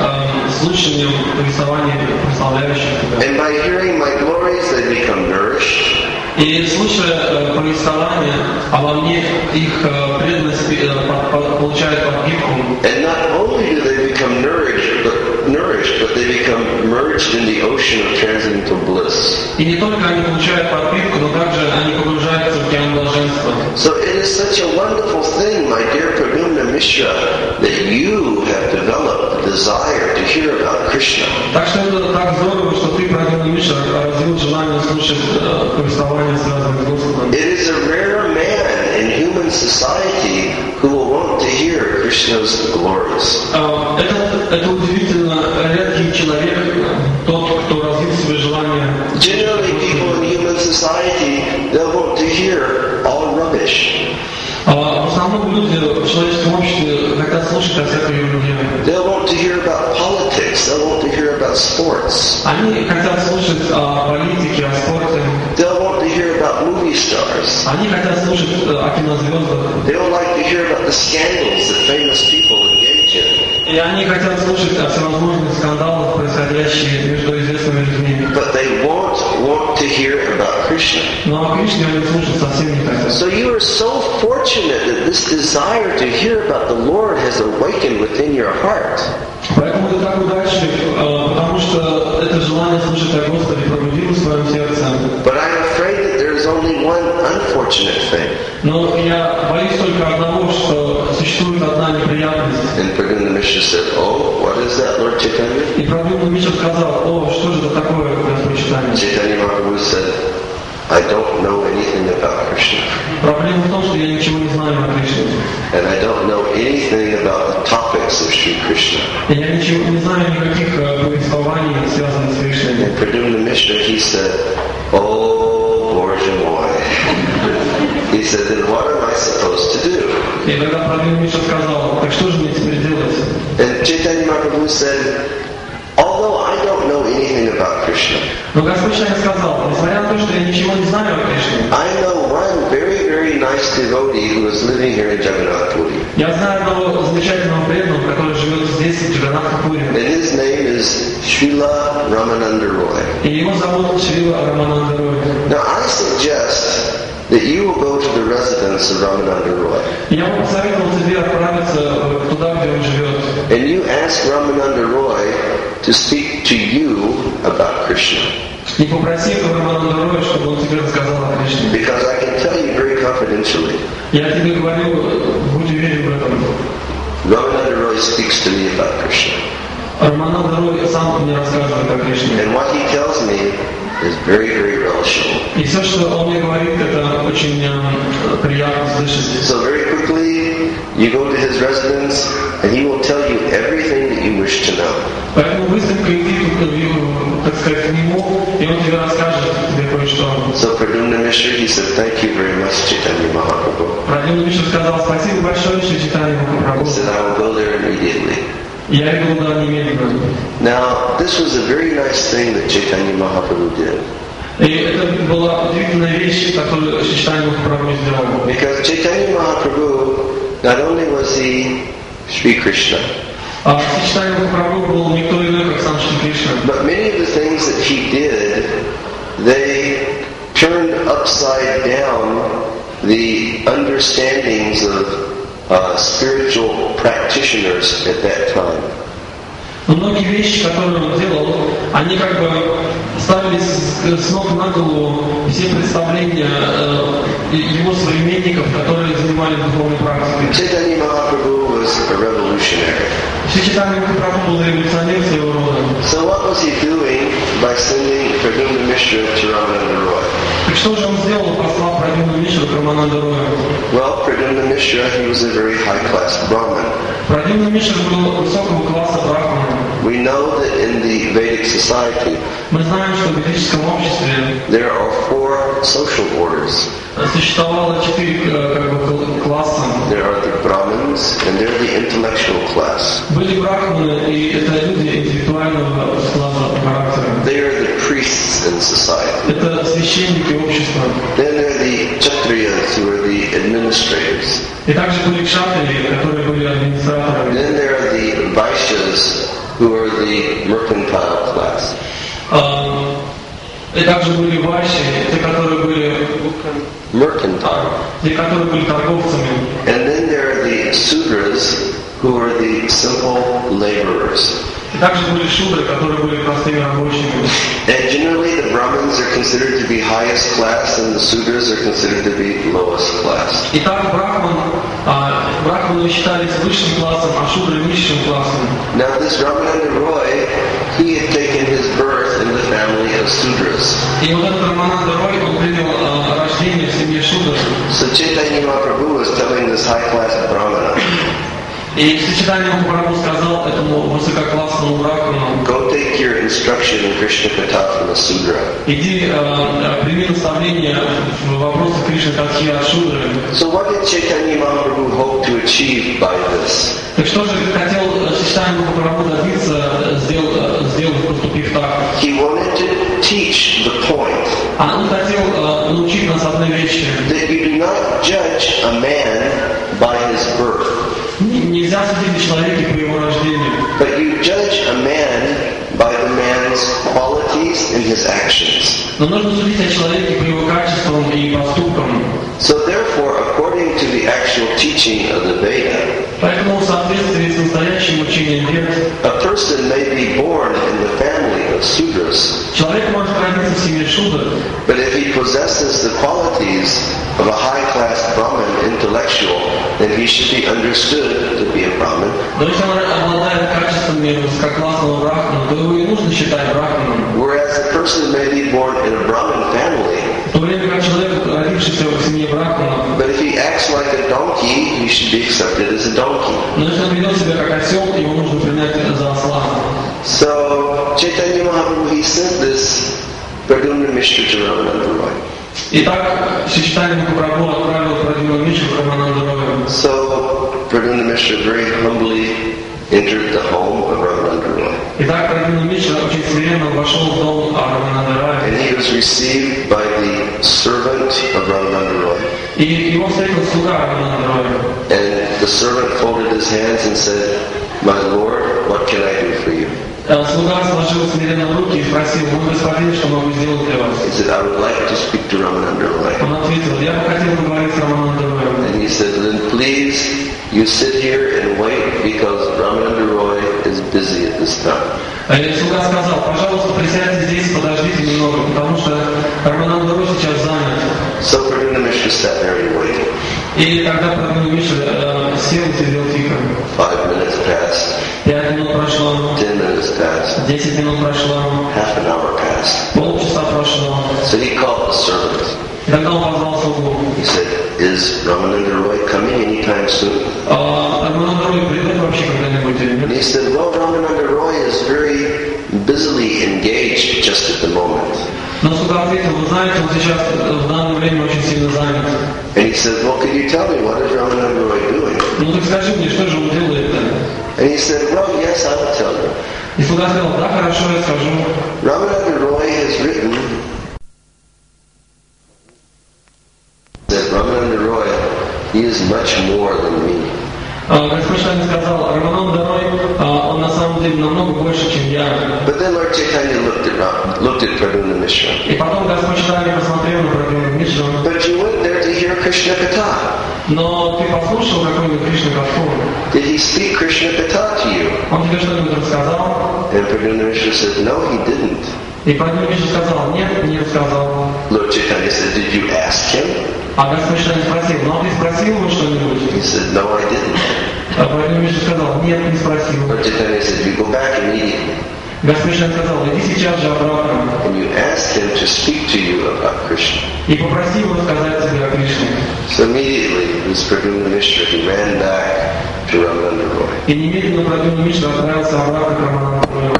э, слушанием повествования, прославляющих тебя. And by hearing my glories, they become nourished. И слушая э, повествование, обо мне их э, преданность э, по- по- получает подпитку. And not only do they become nourished, but nourished, but they become merged in the ocean of transcendental bliss. И не только они получают подпитку, но также они погружаются в океан блаженства. So it is such a wonderful thing, my dear Pradyumna Mishra, that you have developed the desire to hear about Krishna. Так что это так здорово, что ты, Прадюмна Мишра, развил желание слушать э, повествования, связанные с Господом. It is a rare man in human society who will want to hear Krishna's glories. Э, Это, это удивительно редкий человек, тот, кто развил в себе желание. Generally, people in human society, they'll want to hear all rubbish. А в основном люди в человеческом обществе хотят слушать о всякой ерунде. They'll want to hear about politics. They'll want to hear about sports. Они хотят слушать о политике, о спорте. They'll want to hear about movie stars. Они хотят слушать э, о кинозвездах. They don't like to hear about the scandals that famous people engage in. И И они хотят слушать о всевозможных скандалах, происходящих между известными людьми. But they won't want to hear about Krishna. Но о Кришне они слушать совсем не хотят. So you are so fortunate that this desire to hear about the Lord has awakened within your heart. Поэтому ты так удачлив, потому что это желание слушать о Господе пробудилось в твоем сердце. But I'm afraid that there is only one unfortunate thing. Но я боюсь только одного, что существует одна неприятность. And Pradyumna Mishra said, "Oh, what is that, Lord Chaitanya?" И Праdyумна Мишра сказал: о, что же это такое, Господь Чайтанья? Chaitanya Mahaprabhu said, "I don't know anything about Krishna. Проблема в том, что я ничего не знаю о Кришне. And I don't know anything about the topics of Sri Krishna." И я ничего не знаю никаких повествований, связанных с Кришной. And Pradyumna Mishra, he said, "Oh, Borja boy." He said, "Then what am I supposed to do?" И тогда Праdyумна Мишра сказал: так что же мне теперь делать? And Chaitanya Mahaprabhu said, "Although I don't know anything about Krishna, Но Господь Чайтанья сказал: несмотря на то, что я ничего не знаю о Кришне, I know one very, very nice devotee who is living here in Jagannath Puri. я знаю одного замечательного преданного, который живет здесь, в Джаганнатхапуре. And his name is Srila Ramananda Roy. И его зовут Шрила Рамананда Рой. Now I suggest that you will go to the residence of Ramananda Roy. И я бы посоветовал тебе отправиться туда, где он живет. And you ask Ramananda Roy to speak to you about Krishna. И попроси Рамананда Роя, чтобы он тебе рассказал о Кришне. Because I can tell you very confidentially, Я тебе говорю, будь уверен в этом. Ramananda Roy speaks to me about Krishna. Рамананда Рой сам мне рассказывает о Кришне. And what he tells me is very, very relishable. И все, что он мне говорит, это очень э, приятно слышать. So very quickly, you go to his residence, and he will tell you everything that you wish to know. Поэтому быстренько иди, так сказать, к нему, и он тебе расскажет тебе кое-что. So Pradyumna Mishra, he said, "Thank you very much, Chaitanya Mahaprabhu." Праdyумна Мишра сказал: спасибо большое, Шри Чайтанья He Махапрабху. said, "I will go there immediately." Я иду туда немедленно. Now, this was a very nice thing that Chaitanya Mahaprabhu did. И это была удивительная вещь, которую Шри Чайтанья Махапрабху сделал. Because Chaitanya Mahaprabhu, not only was he Sri Krishna, А Шри Чайтанья Махапрабху был никто иной, как сам Шри Кришна. but many of the things that he did, they turned upside down the understandings of uh, spiritual practitioners at that time. Но многие вещи, которые он делал, они как бы ставили с, с ног на голову все представления э, его современников, которые занимались духовной практикой. Chaitanya Mahaprabhu was a revolutionary. Шри Чайтанья Махапрабху был революционер своего рода. So what was he doing by sending Pradyumna Mishra to Ramananda Roy? Так что же он сделал, послав Праdyумну Мишру к Рамананда Рою? Well, Pradyumna Mishra, he was a very high-class Brahmin. Праdyумна Мишра был высокого класса брахмана. We know that in the Vedic society, Мы знаем, что в ведическом обществе there are four social orders. существовало четыре э, как бы, класса. There are the Brahmins, and they're the intellectual class. Были брахманы, и это люди интеллектуального склада характера. They are the priests in society. Это священники общества. Then there are the Kshatriyas, who are the administrators. И также были кшатрии, которые были администраторами. Then there are the Vaishyas, who are the mercantile class. А, и также были вайши, те, которые были Mercantile. те, которые были торговцами. And then there are the Sudras, who are the simple laborers. И также были шудры, которые были простыми рабочими. And generally the Brahmins are considered to be highest class and the Sudras are considered to be lowest class. Итак, брахман, а, брахманы считались высшим классом, а шудры низшим классом. Now this Ramananda Roy, he had taken his birth in the family of Sudras. И вот этот Рамананда Рой, он принял а, рождение в семье шудров. So Chaitanya Mahaprabhu was telling this high-class Brahmana, И Шри Чайтанья Махапрабху сказал этому высококлассному брахману: go take your instruction in Krishna Katha from a Sudra. иди, а, прими наставление в вопросах Кришны Катхи от шудры. So what did Chaitanya Mahaprabhu hope to achieve by this? Так что же хотел Шри Чайтанья Махапрабху добиться, сделав, сделав, поступив так? He wanted to teach the point А он хотел а, научить нас одной вещи. that you do not judge a man by his birth. Не, не нельзя судить о человеке по его рождению. but you judge a man by the man's qualities and his actions. Но нужно судить о человеке по его качествам и поступкам. So therefore, according to the actual teaching of the Veda, Поэтому в соответствии с настоящим учением Вед, a person may be born in the family of Sudras, человек может родиться в семье Шудра, but if he possesses the qualities of a high-class Brahmin intellectual, then he should be understood to be a Brahmin. но если он обладает качествами высококлассного брахмана, то его и нужно считать брахманом. Whereas a person may be born in a Brahmin family, В то время как человек, родившийся в семье брахмана, but if he acts like a donkey, he should be accepted as a donkey. но если он ведет себя как осел, его нужно принять за осла. So Chaitanya Mahaprabhu, he sent this Pradyumna Mishra to Ramananda Roy. Итак, Шичтани Махапрабху отправил Прадьюмна Мишру к Рамананду Рою. So Pradyumna Mishra very humbly entered the home of Ramananda Roy. Итак, Прадьюмна Мишра очень смиренно вошел в дом Рамананда Рая. And he was received by the servant of Ramananda Roy. И его встретил слуга Рамананда Рая. And the servant folded his hands and said, "My Lord, what can I do for you?" Слуга сложил смиренно руки и спросил: «Мой господин, что могу сделать для вас?» He said, "I would like to speak to Ramananda Roy." Он ответил: «Я бы хотел поговорить с Раманандой Роем». And he said, "Then please, you sit here and wait because Ramananda Roy is busy at this time." И слуга сказал: «Пожалуйста, присядьте здесь, подождите немного, потому что Рамананда Рой сейчас занят». So Pradyumna Mishra sat there and waited. И когда Прадьюмна Мишра э, сел и сидел тихо, Five minutes passed, пять минут прошло, ten minutes passed, десять минут прошло, half an hour passed. полчаса прошло. So he called the servant. И тогда он позвал слугу. He said, "Is Ramananda Roy coming anytime soon?" А Рамананда Рой придет вообще когда-нибудь или And нет? he said, "Well, Ramananda Roy is very busily engaged just at the moment." Но слуга ответил: «Вы знаете, он сейчас в данное время очень сильно занят». And he said, "Well, could you tell me what is Ramananda Roy doing?" Ну так скажи мне, что же он делает-то? And he said, "Well, yes, I will tell you. И слуга сказал: «Да, хорошо, я скажу». Ramananda Roy has written that Ramananda Roy, he is much more than me. Господь Шани сказал: «Рамананда Рой, он на самом деле намного больше, чем я». But then Lord Chaitanya looked at Ra- looked at Pradyumna Mishra. И потом Господь Шани посмотрел на Прадьюмну Мишру. But you went there to hear Krishna Katha. Но ты послушал какой-нибудь Кришна Катху? Did he speak Krishna Katha to you? Он тебе что-нибудь рассказал? And Pradyumna Mishra said, "No, he didn't." И Прадьюмна Мишра сказал: «Нет, не рассказал». Lord Chaitanya said, "Did you ask him?" А Господь Шани спросил: «Ну, а ты спросил его что-нибудь?» He said, "No, I didn't." А Прадьюмна Мишра сказал: «Нет, не спросил». Lord Chaitanya said, "You go back immediately Господь Шани сказал: «Иди сейчас же обратно and you ask him to speak to you about Krishna." и попроси его рассказать тебе о Кришне». So immediately, this Pradyumna Mishra, he ran back to Ramananda Roy. И немедленно Прадьюмна Мишра отправился обратно к Рамананду Рою.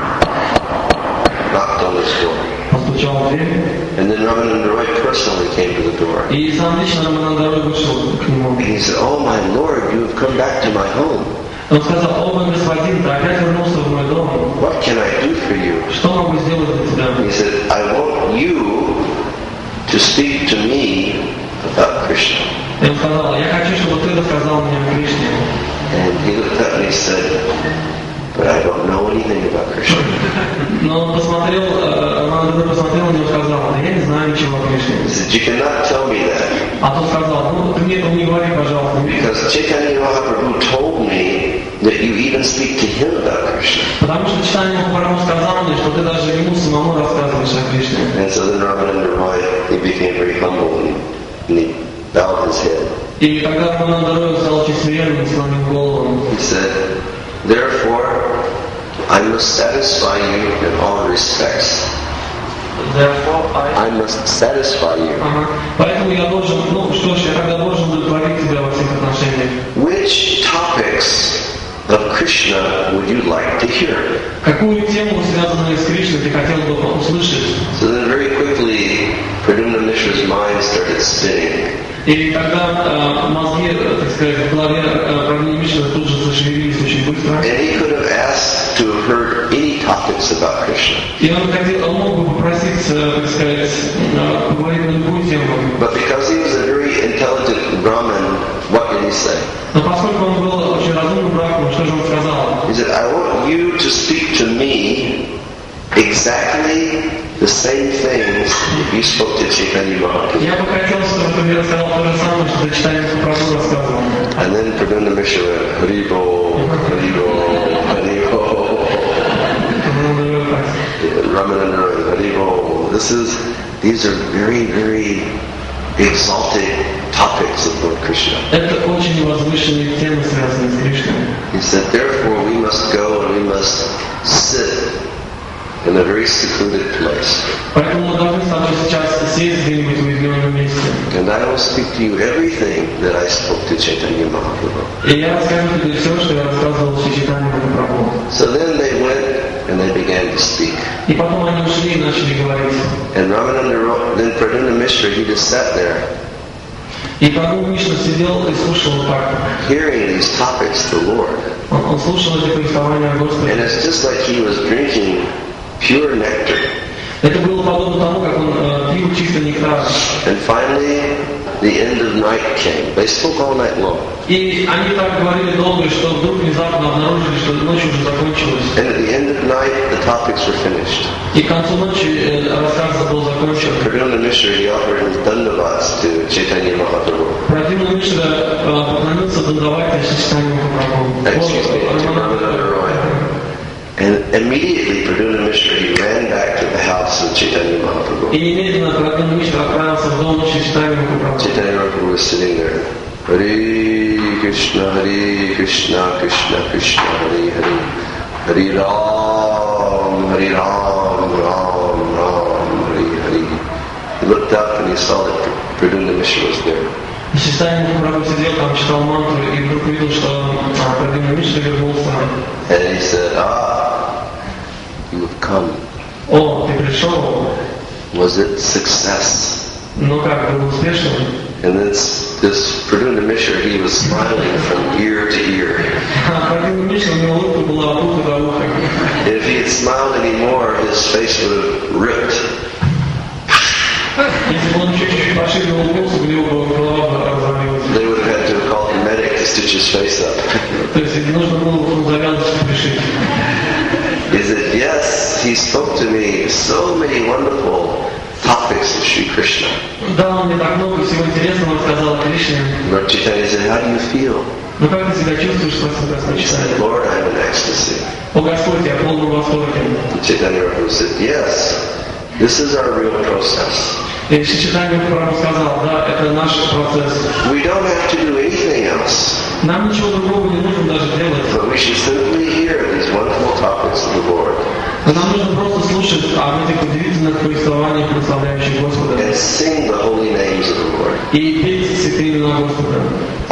Knocked on his door. Постучал в дверь, And then Ramananda Roy personally came to the door. и сам лично Рамананда Рой вышел к нему. And he said, "Oh, my Lord, you have come back to my home. Он сказал: «О, мой господин, ты опять вернулся в мой дом. What can I do for you?" Что могу сделать для тебя?» He said, "I want you to speak to me about Krishna." И он сказал: «Я хочу, чтобы ты рассказал мне о Кришне». And he looked up and he said, "But I don't know anything about Krishna." Но он посмотрел, Рамананда Рой посмотрел на него и сказал: «Да я не знаю ничего о Кришне». He said, "You cannot tell me that А тот сказал: «Ну, ты мне этого не говори, пожалуйста». because Chaitanya Mahaprabhu told me that you even speak to him about Krishna." Потому что Чайтанья Махапрабху сказал мне, что ты даже ему самому рассказываешь о Кришне. And so then Ramananda Roy, he became very humble and, and he bowed his head. И когда Рамананда Рой стал очень смиренным, склонил голову, He said, "Therefore, I must satisfy you in all respects. Therefore, I... I must satisfy you. Ага. Поэтому я должен, ну что ж, я тогда должен удовлетворить тебя во всех отношениях. Which topics of Krishna would you like to hear?" Какую тему, связанную с Кришной, ты хотел бы услышать? So then very quickly, Pradyumna Mishra's mind started spinning. И тогда э, мозги, э, так сказать, в голове э, Прадьюмны Мишры тут же зашевелились очень быстро. And he could have asked to have heard any topics about Krishna. И он хотел, он мог бы попросить, э, так сказать, э, поговорить на любую тему. But because he was a very intelligent Brahmin, what did he say? Но поскольку он был очень разумным speak to me exactly the same things you spoke to Chaitanya Mahaprabhu. Я бы хотел, чтобы ты мне рассказал то же самое, что ты читаешь Прабху рассказывал. And then Praduna Mishra went, Haribo, Haribo, Haribo. Ramananda went, Haribo. This is, these are very, very exalted topics of Lord Krishna. Это очень возвышенные темы, связанные с Кришной. He said, therefore we must go and we must sit in a very secluded place. Поэтому мы должны с тобой сейчас сесть где-нибудь в уединенном месте. And I will speak to you everything that I spoke to Chaitanya Mahaprabhu. И я расскажу тебе все, что я рассказывал Чайтанье Махапрабху. So then they went and they began to speak. И потом они ушли и начали говорить. And Ramananda, then Praduna Mishra, he just sat there, И Прабху Мишна сидел и слушал так. hearing these topics to the Lord. Он, он слушал эти повествования о Господе. And it's just like he was drinking pure nectar. Это было подобно тому, как он э, пил чистый нектар. And finally, the end of night came. They spoke all night long. И они так говорили долго, что вдруг внезапно обнаружили, что ночь уже закончилась. And at the end of night, the topics were finished. И к концу ночи э, рассказ был закончен. Praduna Mishra, he offered his dandavats to Chaitanya Mahaprabhu. Прадуна Мишра э, поклонился Дандавати Чайтанье Махапрабху. Excuse me, to Ramananda Roy. And immediately, Praduna Mishra, he ran back to the house of Chaitanya Mahaprabhu. И немедленно Прадуна Мишра отправился в дом Чайтанье Махапрабху. Chaitanya Mahaprabhu was sitting there. Hare Krishna, Hare Krishna, Krishna Krishna, Hare Hare. Hare Ram, Hare Ram, Ram Ram, Hare Hare. He looked up and he saw that Praduna Mishra was there. И Чайтанье Махапрабху сидел там, читал мантру, и вдруг увидел, что Прадуна Мишра вернулся. And he said, ah, you have come. О, ты пришел, Was it success? ну как, был успешным? And this, this Praduna Mishra, he was smiling from ear to ear. А Прадуна Мишра, у него улыбка была от уха до уха. If he had smiled anymore, his face would have ripped. Если бы он чуть-чуть пошире улыбнулся, у него бы голова бы развалилась. They would have had to have called the medic to stitch his face up. То есть нужно было бы завязочку пришить. He said, yes, he spoke to me so many wonderful topics of Sri Krishna. Да, он мне так много всего интересного рассказал о Кришне. Lord Chaitanya said, how do you feel? Ну как ты себя чувствуешь после He said, Чайтанье? Lord, I'm in ecstasy. О Господь, я в полном восторге. Chaitanya Mahaprabhu said, yes, this is our real process. И Чайтанье Махапрабху сказал, да, это наш процесс. We don't have to do anything else, Нам ничего другого не нужно даже делать. but we should simply hear these wonderful topics of the Lord Но нам нужно просто слушать об этих удивительных повествованиях, прославляющих Господа. and sing the holy names of the Lord. И петь святые имена Господа.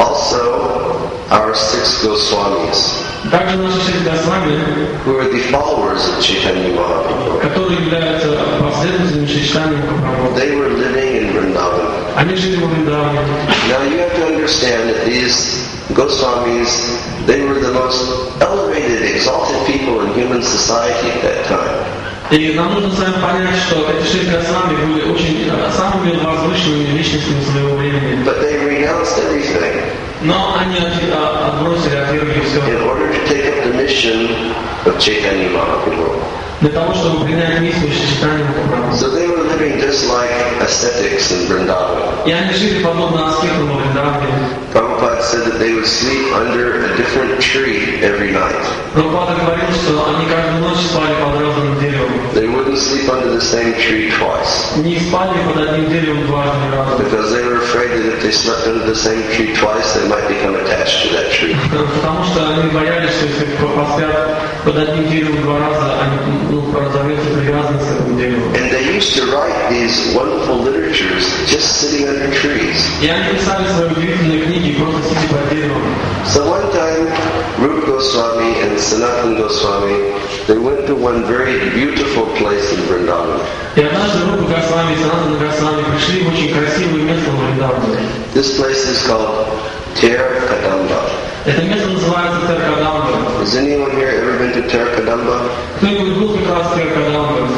Also, our six Goswamis, Также наши шесть Госвами, who are the followers of Chaitanya Mahaprabhu, которые являются последователями Чайтанье Махапрабху, they were living in Vrindavan. они жили во Вриндаване. Now you have to understand that these Goswamis, they were the most elevated, exalted people in human society at that time. И нам нужно с вами понять, что эти шесть Госвами были очень э, самыми возвышенными личностями своего времени. But they renounced everything Но они от- а, отбросили, отвергли все. in order to take up the mission of Chaitanya Mahaprabhu. Для того, чтобы принять миссию Чайтанье Махапрабху. So they were living just like ascetics in Vrindavan. И они жили подобно аскетам во Вриндаване. Prabhupada said that they would sleep under a different tree every night. Прабхупада говорил, что они каждую ночь спали под разным деревом. They wouldn't sleep under the same tree twice Не спали под одним деревом дважды ни разу. because they were afraid that if they slept under the same tree twice, they might become attached to that tree. Потому что они боялись, что если поспят под одним деревом два раза, они ну, разовьются привязанность к этому дереву. And they used to write these wonderful literatures just sitting under trees. И они писали свои удивительные книги, просто сидя под деревом. So one time, Rupa Goswami and Sanatana Goswami, they went to one very beautiful place in Vrindavan. И однажды Рупа Госвами и Санатана Госвами пришли в очень красивое место в Вриндаване. This place is called Ter Kadamba. Это место называется Теркадамба. Has anyone here ever been to Ter Kadamba? Кто-нибудь был как раз в Теркадамбе?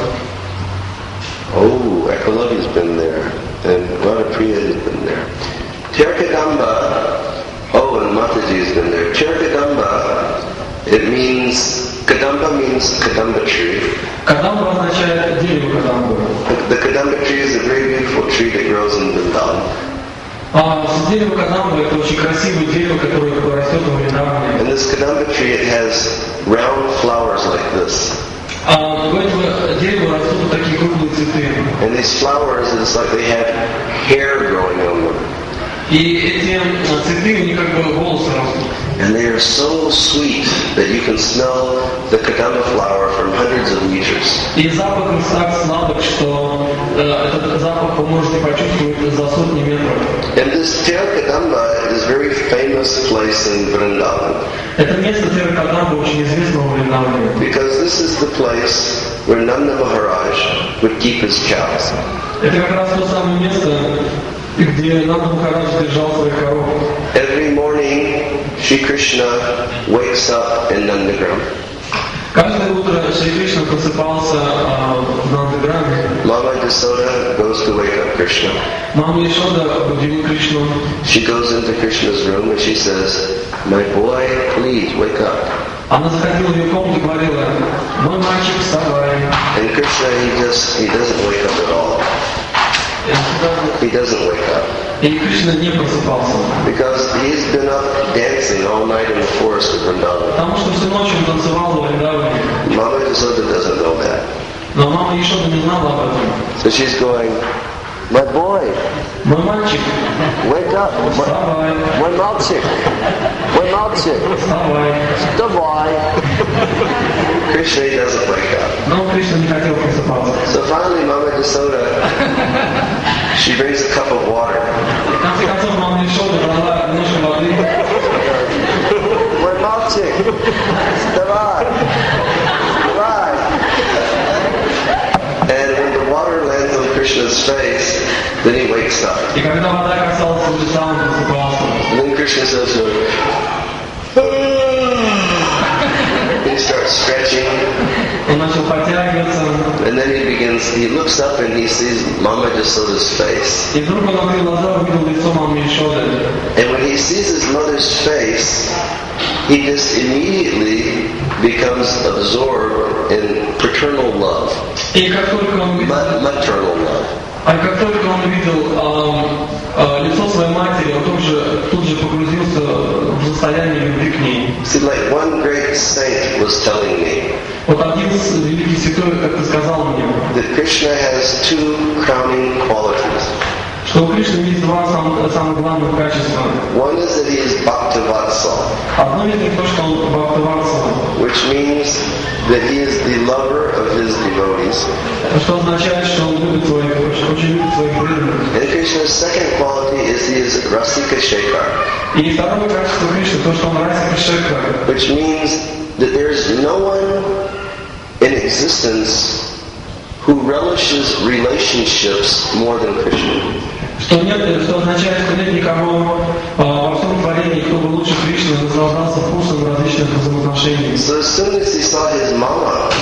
Oh, Ekalavi's been there, and Radhapriya has been there. Ter Kadamba, oh, and Mataji's been there. Ter Kadamba, it means, Kadamba means Kadamba tree. Кадамба означает дерево Кадамбы. The, the Kadamba tree is a very beautiful tree that grows in Vrindavan. А дерево Кадамбы это очень красивое дерево, которое растет в Вриндаване. And this Kadamba tree, it has round flowers like this. А у этого дерева растут вот такие круглые цветы. And these flowers, it's like they have hair growing on them. И эти цветы, у них как бы волосы растут. And they are so sweet that you can smell the Kadamba flower from hundreds of meters. И запах их так сладок, что э, этот запах вы можете почувствовать за сотни метров. And this Tera Kadamba is a very famous place in Vrindavan. Это место Тера Кадамба очень известно в Вриндаване. Because this is the place where Nanda Maharaj would keep his cows. Это как раз то самое место, где Нанда Махарадж держал своих коров. Every morning, Shri Krishna wakes up in Nandagram. Каждое утро Шри Кришна просыпался э, в Нандаграме. Mama Yasoda goes to wake up Krishna. Мама Яшода будила Кришну. She goes into Krishna's room and she says, "My boy, please wake up." Она заходила в ее комнату и говорила: «Мой мальчик, вставай». And Krishna, he just, he doesn't wake up at all. He doesn't wake up. И Кришна не просыпался. Because he's been up dancing all night in the forest of Vrindavan. Потому что всю ночь он танцевал в Вриндаване. Mama Yasoda doesn't know that. Но мама Яшода не знала об этом. So she's going, "My boy, Мой мальчик, wake up. вставай, Мой мальчик. Мой мальчик. вставай. Давай." Krishna, he doesn't wake up. Но Кришна не хотел просыпаться. So finally, Mama Yasoda, she brings a cup of water. В конце концов, мама Яшода дала немножко воды. Мой мальчик. Давай. Давай. And when the water lands on Krishna's face, then he wakes up. И когда вода касалась его лица, он просыпался. And then Krishna says to him, he starts stretching, Он начал подтягиваться. and then he begins, he looks up and he sees Mama Yasoda's face. И вдруг он открыл глаза, увидел лицо мамы Яшоды. And when he sees his mother's face, he just immediately becomes absorbed in paternal love, И как только он увидел, ma- maternal love. а как только он увидел э, э, лицо своей матери, он тут же, тут же погрузился в состояние любви к ней. See, like one great saint was telling me Вот один великий святой как-то сказал мне, that Krishna has two crowning qualities. что у Кришны есть два самых, самых главных качества. One is that he is Bhaktivatsal, Одно из них то, что он бхактаватсала, which means that he is the lover of his devotees. что означает, что он любит своих, очень любит своих преданных. And Krishna's second quality is he is Rasika Shekhar, И второе качество Кришны, то, что он Расика Шекхар, which means that there's no one in existence who relishes relationships more than Krishna. что, нет, что означает, что нет никого а, во всем творении, кто бы лучше Кришны наслаждался вкусом различных взаимоотношений. So as soon as he saw his mama,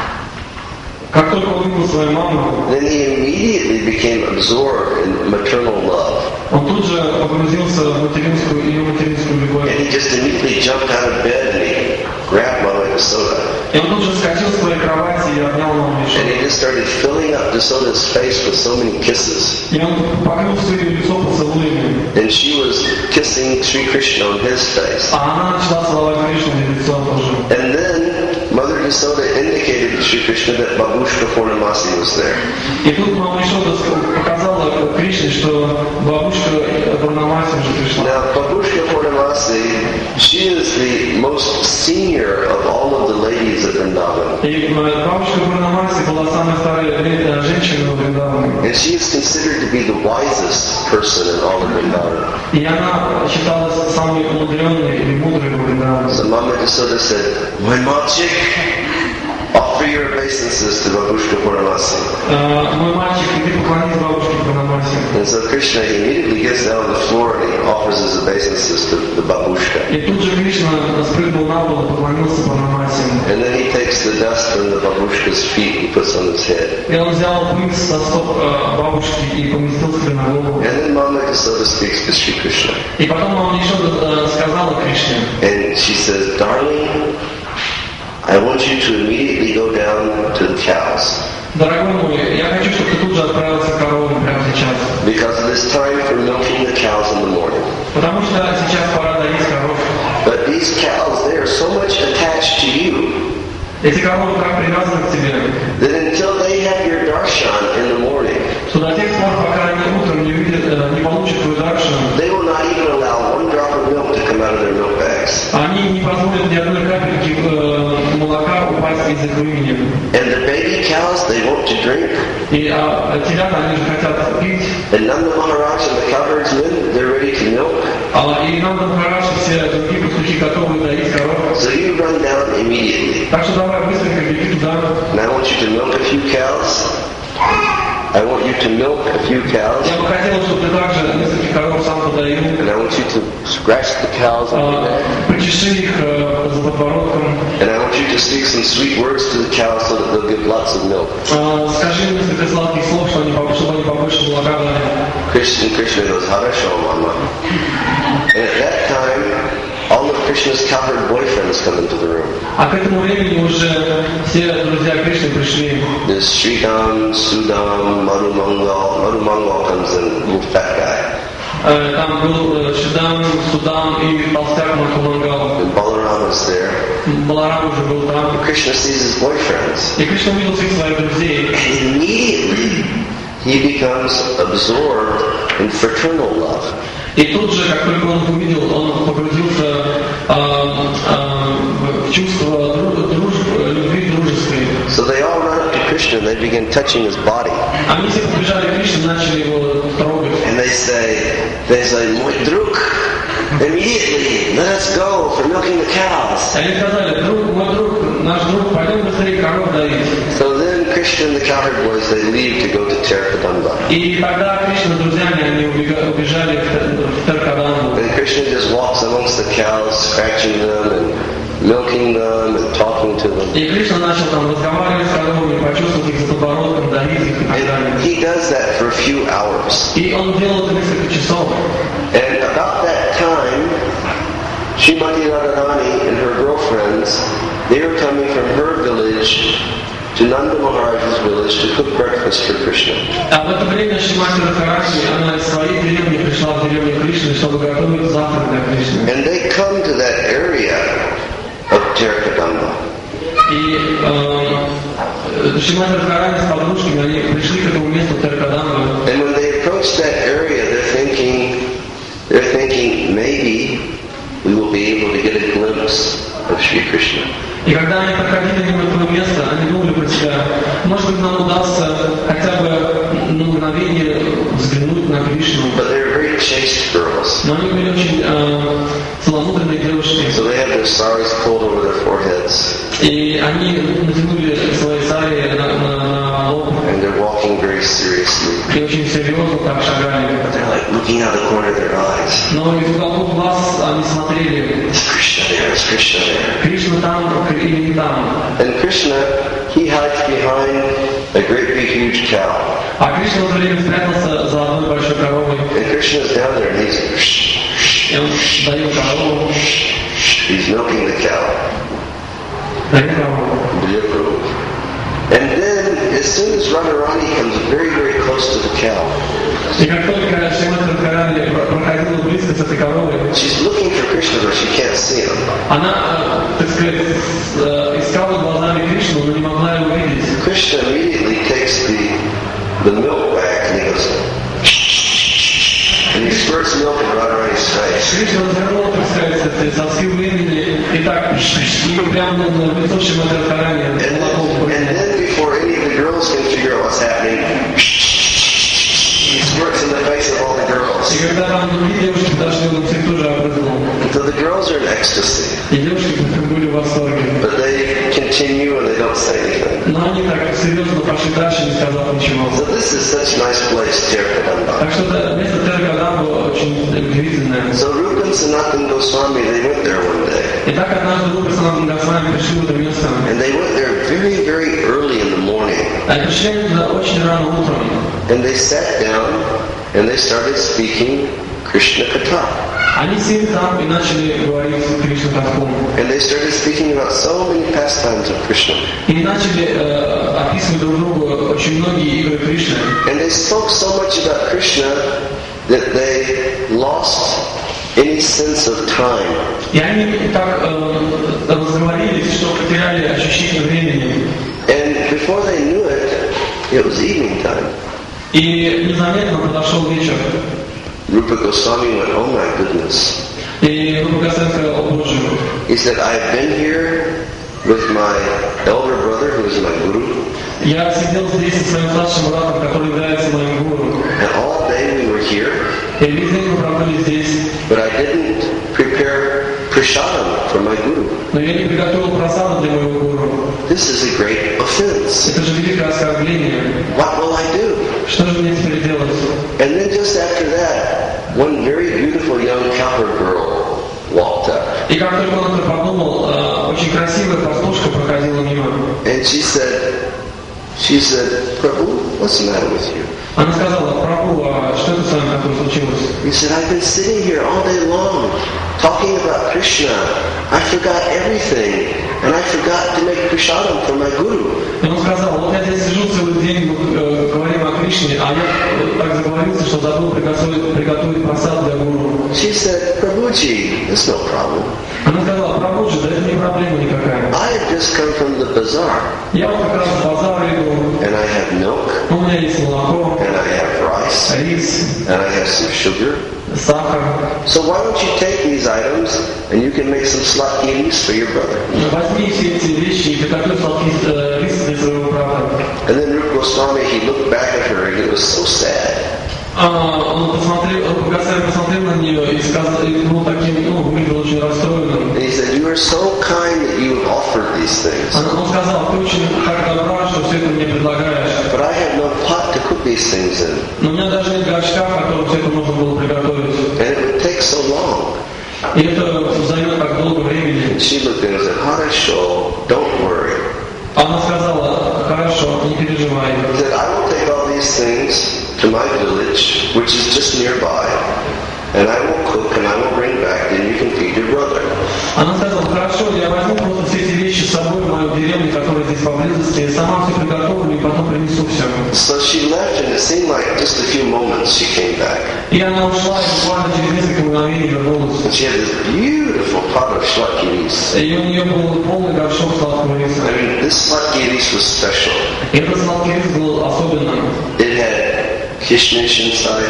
Как только он увидел свою маму, then he immediately became absorbed in maternal love. он тут же погрузился в материнскую, ее материнскую любовь. And he just immediately jumped out of bed and he grabbed Mama Yasoda. И он тут же вскочил с своей кровати и обнял маму And Яшоду. he just started filling up Yasoda's face with so many kisses. И он покрыл все ее лицо поцелуями. And she was kissing Sri Krishna on his face. А она начала целовать Кришну в лицо тоже. And then Mother Yasoda indicated to Sri Krishna that Babushka Purnamasi was there. И тут мама Яшода показала Кришне, что бабушка Пурнамаси уже пришла. Now Babushka Purnamasi, she is the most senior of all of the ladies of Vrindavan. И бабушка Пурнамаси была самой старой э, женщиной в Вриндаване. And she is considered to be the wisest person in all of Vrindavan. И она считалась самой умудренной или мудрой в Вриндаване. So Mama Yasoda said, "My machik, offer your obeisances to Babushka Purnamasi." Э, Мой мальчик, иди поклонись бабушке Пурнамаси. And so Krishna he immediately gets down on the floor and he offers his obeisances to the Babushka. И тут же Кришна спрыгнул на пол и поклонился Пурнамаси. And then he takes the dust from the Babushka's feet and puts on his head. И он взял пыль со стоп э, бабушки и поместил себе на голову. And then Mama Yasoda speaks to Sri Krishna. И потом мама Яшода э, сказала Кришне, And she says, "Darling, I want you to immediately go down to the cows. Дорогой мой, я хочу, чтобы ты тут же отправился к коровам прямо сейчас. Because it is time for milking the cows in the morning. Потому что сейчас пора доить коров. But these cows, they are so much attached to you Эти коровы так привязаны к тебе, that until they have your darshan in the morning, что до тех пор, пока они утром не увидят, э, не получат твою даршан, they will not even allow one drop of milk to come out of their milk bags. они не позволят ни одной капельки э, молока упасть из их имени. And the baby cows, they want to drink. И а, телята, они же хотят пить. And Nanda Maharaj and the cowherdsmen, they're ready to milk. А, и нам там хорошо все другие пастухи готовы доить коров. So you run down immediately. Так что давай быстренько беги туда. And I want you to milk a few cows. I want you to milk a few cows. Я бы хотел, чтобы ты также несколько коров сам подоил. And I want you to scratch the cows on the neck. Причеши их э, за подбородком. And I want you to speak some sweet words to the cows so that they'll give lots of milk. Э, скажи им несколько сладких слов, что они, чтобы они побольше молока дали. Krishna, Krishna goes, Harasho Mama. And at that time, all of Krishna's cowherd boyfriends come into the room. А к этому времени уже все друзья Кришны пришли. There's Sridham, Sudam, Madhu Mangal. Madhu Mangal comes in, little fat guy. Э, там был Шидам, Судам и толстяк Махамангал. And Balaram is there. Баларам уже был там. Krishna sees his boyfriends. И Кришна увидел всех своих друзей. And immediately, he becomes absorbed in fraternal love. И тут же, как только он их увидел, он погрузился э, э, в чувство друж, дружбы, любви дружеской. So they all run up to Krishna and they begin touching his body. Они все побежали к Кришне, начали его трогать. And they say, they say, Moi druk, immediately, let us go for milking the cows. Они сказали, друг, мой друг, наш друг, пойдем быстрее коров доить. So then Krishna and the cowherd boys, they leave to go to Terkadamba. И тогда Кришна с друзьями, они убега- убежали в Теркаданду. And Krishna just walks amongst the cows, scratching them and milking them and talking to them. И Кришна начал там разговаривать с коровами, почувствовать их за подбородком, доить их и так And далее. he does that for a few hours. И он делал это несколько часов. And about that time, Srimati Radharani and her girlfriends, they were coming from her village to Nanda Maharaj's village to cook breakfast for Krishna. А в это время Шримати Радхарани, она из своей деревни пришла в деревню Кришны, чтобы готовить завтрак для Кришны. And they come to that area of Terkadamba. И э, Шримати Радхарани с подружками, они пришли к этому месту Теркаданду. And when they approach that area, they're thinking, they're thinking maybe we will be able to get a glimpse of Sri Krishna. И когда они проходили мимо этого места, они думали про себя, может быть, нам удастся хотя бы на мгновение взглянуть на Кришну. But they're very chaste girls. Но они были очень э, целомудренные девушки. So they have their saris pulled over their foreheads. И они натянули свои сари на, на, на лоб. And they're walking very seriously. И очень серьезно так шагали. But they're like looking out the corner of their eyes. Но из уголков глаз они смотрели. Is Krishna there? Is Krishna there? Кришна там или не там. And Krishna, he hides behind a great big huge cow. А Кришна в это время спрятался за одной большой коровой. And Krishna's down there and he's И он дает корову. he's milking the cow. Дает корову. Do you approve? And then, as soon as Radharani comes very, very close to the cow, И как только Шримати Радхарани проходила близко с этой коровой, she's looking for Krishna, but she can't see him. она, так сказать, искала глазами Кришну, но не могла его видеть. Krishna immediately takes the the milk bag and he goes, and he squirts milk in Radharani's face. Кришна развернул, так сказать, эти соски времени и так, и прямо на лицо Шримати Радхарани And молоко. then, and then before any of the girls can figure out what's happening, he squirts in the face of all the girls. И когда там другие девушки подошли, он всех тоже обрызнул. So the girls are in ecstasy, И девушки были в восторге. but they continue and they don't say anything. Но они так серьезно пошли дальше, не сказав ничего. So this is such a nice place, Terkadamba. Так что это место Теркаданду очень удивительное. So Rupa and Sanatana Goswami, they went there one day. И так однажды Рупа Санатана Госвами пришли в это место. And they went there very, very early in the morning. Они пришли туда очень рано утром. And they sat down and they started speaking Krishna Katha. Они сели там и начали говорить Кришна Катху. And they started speaking about so many pastimes of Krishna. И начали э, описывать друг другу очень многие игры Кришны. And they spoke so much about Krishna that they lost any sense of time. И они так э, разговорились, что потеряли ощущение времени. And before they knew it, it was evening time. И незаметно подошел вечер. Rupa Goswami went, oh my goodness. И Рупа Госвами сказал: о Боже. He said, I've been here with my elder brother, who is my guru. Я сидел здесь со своим старшим братом, который является моим гуру. And all day we were here. И весь день мы пробыли здесь. But I didn't prepare prasadam for my guru. Но я не приготовил просаду для моего гуру. This is a great offense. Это же великое оскорбление. What will I do? Что же мне теперь делать? And then just after that, one very beautiful young cowherd girl walked up. И как только он это подумал, э, очень красивая пастушка проходила мимо. And she said, she said, Prabhu, what's the matter with you? Она сказала: Прабху, а что это с вами такое случилось? He said, I've been sitting here all day long talking about Krishna. I forgot everything. And I forgot to make prasadam for my guru. И он сказал: вот я здесь сижу целый день, э, говорим о Кришне, а я так заговорился, что забыл приготовить, приготовить просад для гуру. She said, Prabhuji, there's no problem. Она сказала: Прабхуджи, да это не проблема никакая. I have just come from the bazaar. Я вот как раз в базар иду, And I have milk. у меня есть молоко, And I have rice. рис, And I have some sugar. сахар. So why don't you take these items and you can make some slatkiris for your brother? Возьми все эти вещи и приготовь сладкий э, рис для своего брата. And then Rupa Goswami, he looked back at her and it was so sad. А, он посмотрел, Госвами посмотрел на нее и сказал, и был таким, ну, выглядел очень расстроенным. And he said, you are so kind that you have offered these things. Он сказал: ты очень так добра, что все это мне предлагаешь. But I have no pot to cook these things in. Но у меня даже нет горшка, в котором все это можно было приготовить. And it would take so long. И это займет так долго времени. And she looked at him and said, Harasho, don't worry. Она сказала: хорошо, не переживай. He said, I will take all these things to my village, which is just nearby, and I will cook and I will bring back, and you can feed your brother. Она сказала: хорошо, я возьму просто все эти вещи с собой в мою деревню, которая здесь поблизости, и сама все приготовлю и потом принесу все. So she left, and it seemed like just a few moments she came back. И она ушла, и буквально через несколько мгновений вернулась. And she had this beautiful pot of slatkiris. И у нее был полный горшок сладкого риса. I mean, this slatkiris was special. И этот сладкий рис был особенным. It had kishmish inside,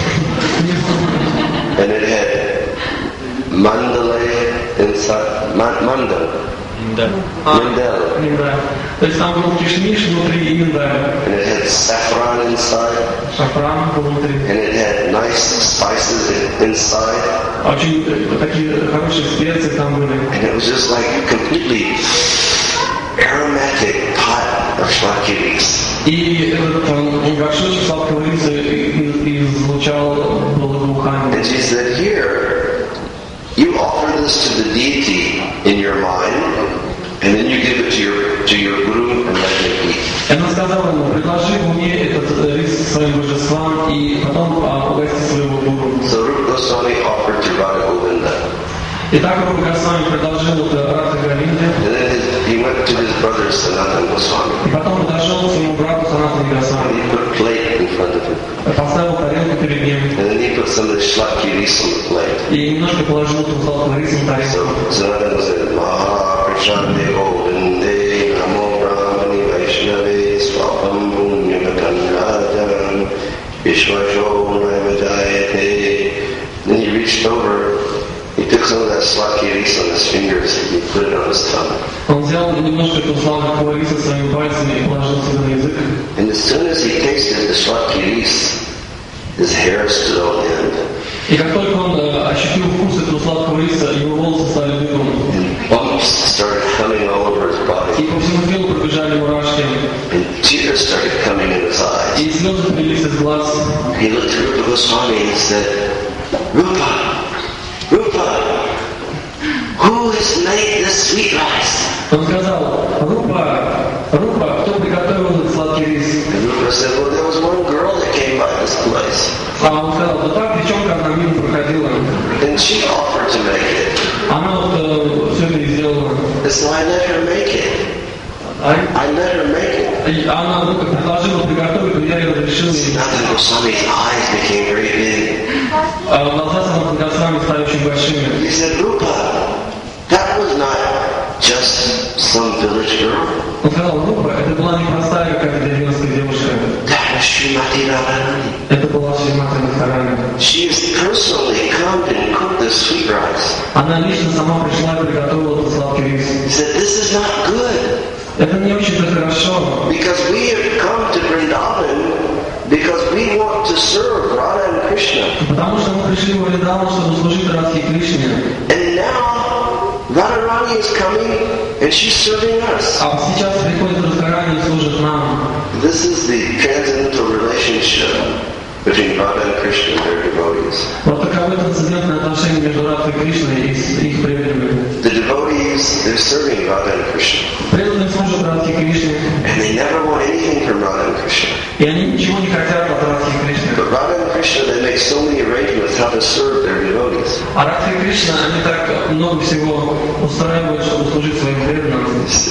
and it had mandale inside, ma- mandal, Да. mandal, Миндаль. То есть там был кишмиш внутри и миндаль. and it had saffron inside, Шафран внутри. and it had nice spices in- inside, Очень э, такие хорошие специи там были. and it was just like a completely aromatic pot of slatkiris. И этот э, горшочек сладкого риса и- и- излучал благоухание. And she said, here, you offer this to the deity in your mind, and then you give it to your to your guru and let him eat. И она сказала ему: предложи мне этот э, рис своим божествам и потом а, угости своего гуру. So Rupa Goswami offered to Radha Govinda. И так Рупа Госвами предложил это Радха Говинде, And then his, he went to his brother Sanatana Goswami. и потом подошел к своему брату Санатану And Госвами, he put a plate in front of him. поставил тарелку перед ним And then he put some of the shlaki-ris on the plate. и немножко положил эту сладкого риса на So тарелку. Sanatana said, Maha Prachande Govinde Namo Brahmani Vaishnave Swapam Punyamakanrajan Vishwasho Naimajayate. Then he reached over. He took some of that slatki-ris on his fingers and he put it on his tongue. Он взял немножко этого сладкого риса своими пальцами и положил себе на язык. And as soon as he tasted the slatki-ris, his hair stood on end. И как только он э, ощутил вкус этого сладкого риса, его волосы стали дыбом. And bumps started coming all over his И body. по всему телу пробежали мурашки. And tears started coming in his eyes. И слезы полились из глаз. He looked at Rupa Goswami and he said, Rupa, Rupa, who has made this sweet rice? Он сказал: Рупа, Рупа, кто приготовил этот сладкий рис? And Rupa said, well, there was one girl that came by this place. А он сказал: да так девчонка одна мимо проходила. And she And so I let her make it. I let her make it. И она ну, как предложила приготовить, но я ее разрешил ей. Sanatana Goswami's eyes became very big. А глаза Санатана Госвами стали очень большими. He said, Rupa, that was not just some village girl. Он сказал, Рупа, это была не простая какая-то деревенская девушка. That was Srimati Radharani. Это была Шримати Радхарани. She has personally come and cooked the sweet rice. Она лично сама пришла и приготовила этот сладкий рис. He said, this is not good. Это не очень-то хорошо. Because we have come to Vrindavan because we want to serve Radha and Krishna. Потому что мы пришли в Вриндаван, чтобы служить Радхе Кришне. And now Radharani is coming and she's serving us. А сейчас приходит Радхарани и служит нам. This is the transcendental relationship between Radha and Krishna and their devotees. Вот таковы трансцендентные отношения между Радхой Кришной и их преданными. The devotees, they're serving Radha and Krishna. Преданные служат Радхе Кришне. And they never want anything from Radha and Krishna. И они ничего не хотят от Радхи Кришны. But Radha and Krishna, they make so many arrangements how to serve their devotees. А Радхи Кришна, они так много всего устраивают, чтобы служить своим преданным.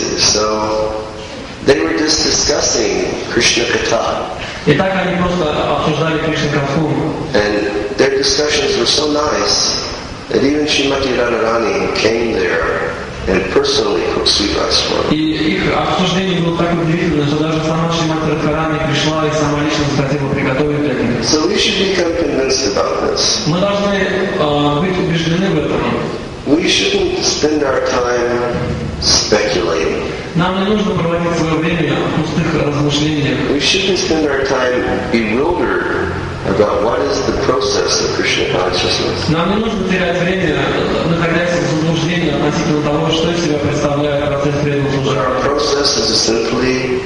So, they were just discussing Krishna Katha. И так они просто обсуждали Кришна Катху. And their discussions were so nice that even Srimati Radharani came there and personally cooked sweet rice for them. И их обсуждение было так удивительно, что даже сама Шримати Радхарани пришла и сама лично захотела приготовить для них. So we should become convinced about this. Мы должны э, быть убеждены в этом. We shouldn't spend our time speculating. Нам не нужно проводить свое время в пустых размышлениях. We shouldn't spend our time bewildered about what is the process of Krishna consciousness. Нам не нужно терять время, находясь в заблуждении относительно того, что из себя представляет процесс преданного But служения. our process is to simply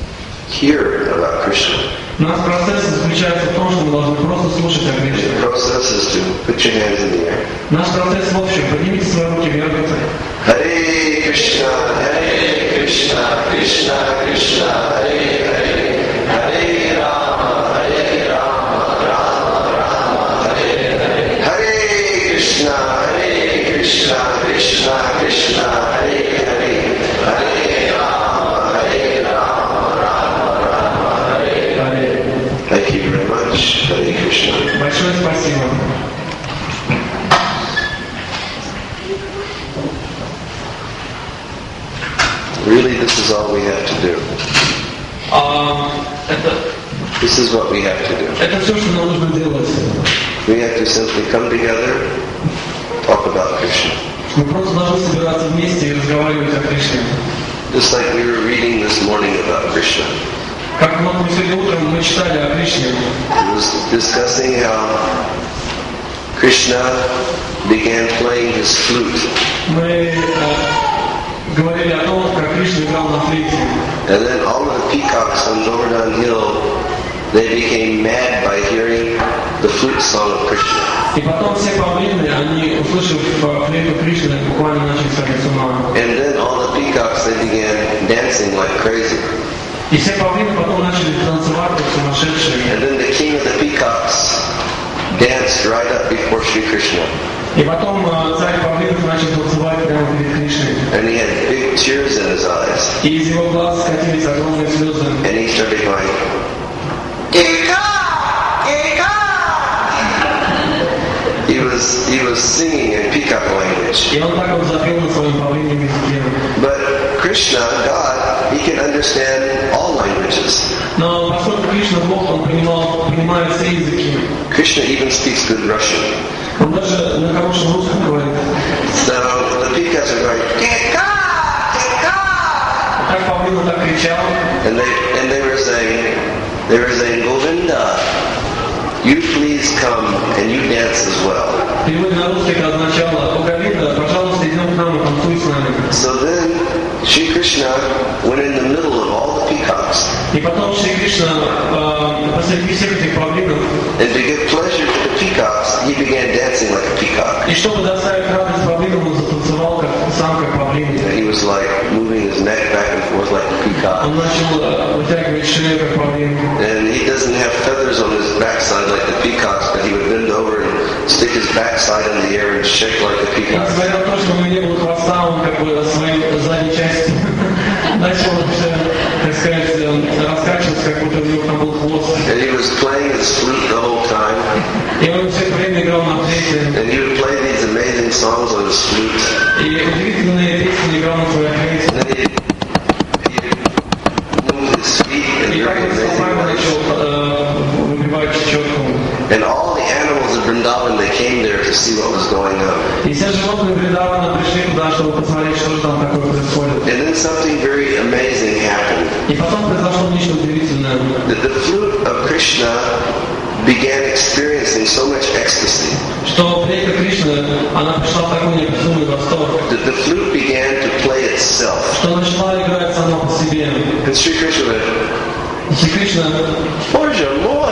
hear about Krishna. Наш процесс заключается в том, что мы должны просто слушать о Кришне. The process is to put your hands in the air. Наш процесс в общем. Поднимите свои руки вверх. Hare Krishna, Hare Krishna, Krishna Krishna, Hare Hare, Hare Rama, Hare Rama, Rama Rama, Hare Hare. Hare Krishna, Hare Krishna, Krishna Krishna, Hare Hare, Hare Rama, Hare Rama, Rama Rama, Hare Hare. Thank you very much. Hare Krishna. Большое спасибо. Really, this is all we have to do. А, это, This is what we have to do. это все, что нам нужно делать. We have to simply come together, talk about Krishna. Мы просто должны собираться вместе и разговаривать о Кришне. Just like we were reading this morning about Krishna. Как вот мы сегодня утром мы читали о Кришне. It was discussing how Krishna began playing his flute. Мы э, говорили о том, как Кришна играл на флейте. And then all of the peacocks on Govardhan Hill, they became mad by hearing the flute song of Krishna. И потом все павлины, они, услышав флейту Кришны, буквально начали сходить с ума. And then all the peacocks, they began dancing like crazy. И все павлины потом начали танцевать как сумасшедшие. And then the king of the peacocks danced right up before Sri Krishna. И потом э, царь павлинов начал танцевать прямо перед Кришной. And he had big tears in his eyes. И из его глаз скатились огромные слезы. And he started going, Ika! Ika! He was, he was singing in peacock language. И он так вот запел на своем павлиньем языке. But Krishna, God, he can understand all languages. Но поскольку Кришна Бог, он понимал, понимает все языки. Krishna even speaks good Russian. Он даже на хорошем русском говорит. So the peacocks are going, Ika! Ika! Так павлин так кричал. And they, and they were saying, they were saying, Govinda, you please come and you dance as well. Перевод на русский это означало: «О Говинда, пожалуйста, идем к нам и танцуй с нами». So then Sri Krishna went in the middle of all the peacocks. И потом Шри Кришна э, посреди всех этих павлинов, And to give pleasure to the peacocks, he began dancing like a peacock. и чтобы доставить радость павлинам, он затанцевал как, сам как павлин. He was like moving his neck back and forth like a peacock. Он начал э, вытягивать шею как павлин. And he doesn't have feathers on his backside like the peacocks, but he would bend over and stick his backside in the air and shake like the И peacock. несмотря на то, что у него не было хвоста, он как бы своим начал вообще, так сказать, раскачиваться, как будто у него там был хвост. And he was playing his flute the whole time. И он все время играл на флейте. And he would play these amazing songs on his flute. И удивительные песни играл на своей флейте. And then he'd, he'd move his feet and И do так он amazing стопами ways. начал э, выбивать чечетку. And all the animals of Vrindavan, they came there to see what was going on. И все животные Вриндавана пришли туда, чтобы посмотреть, что же там такое происходит. And then something very amazing happened. И потом произошло нечто удивительное. That the flute of Krishna began experiencing so much ecstasy. Что флейта Кришны, она пришла в такой неописуемый восторг. That the flute began to play itself. Что начала играть сама по себе. And Sri Krishna went, И Шри Кришна, Bharja, boy,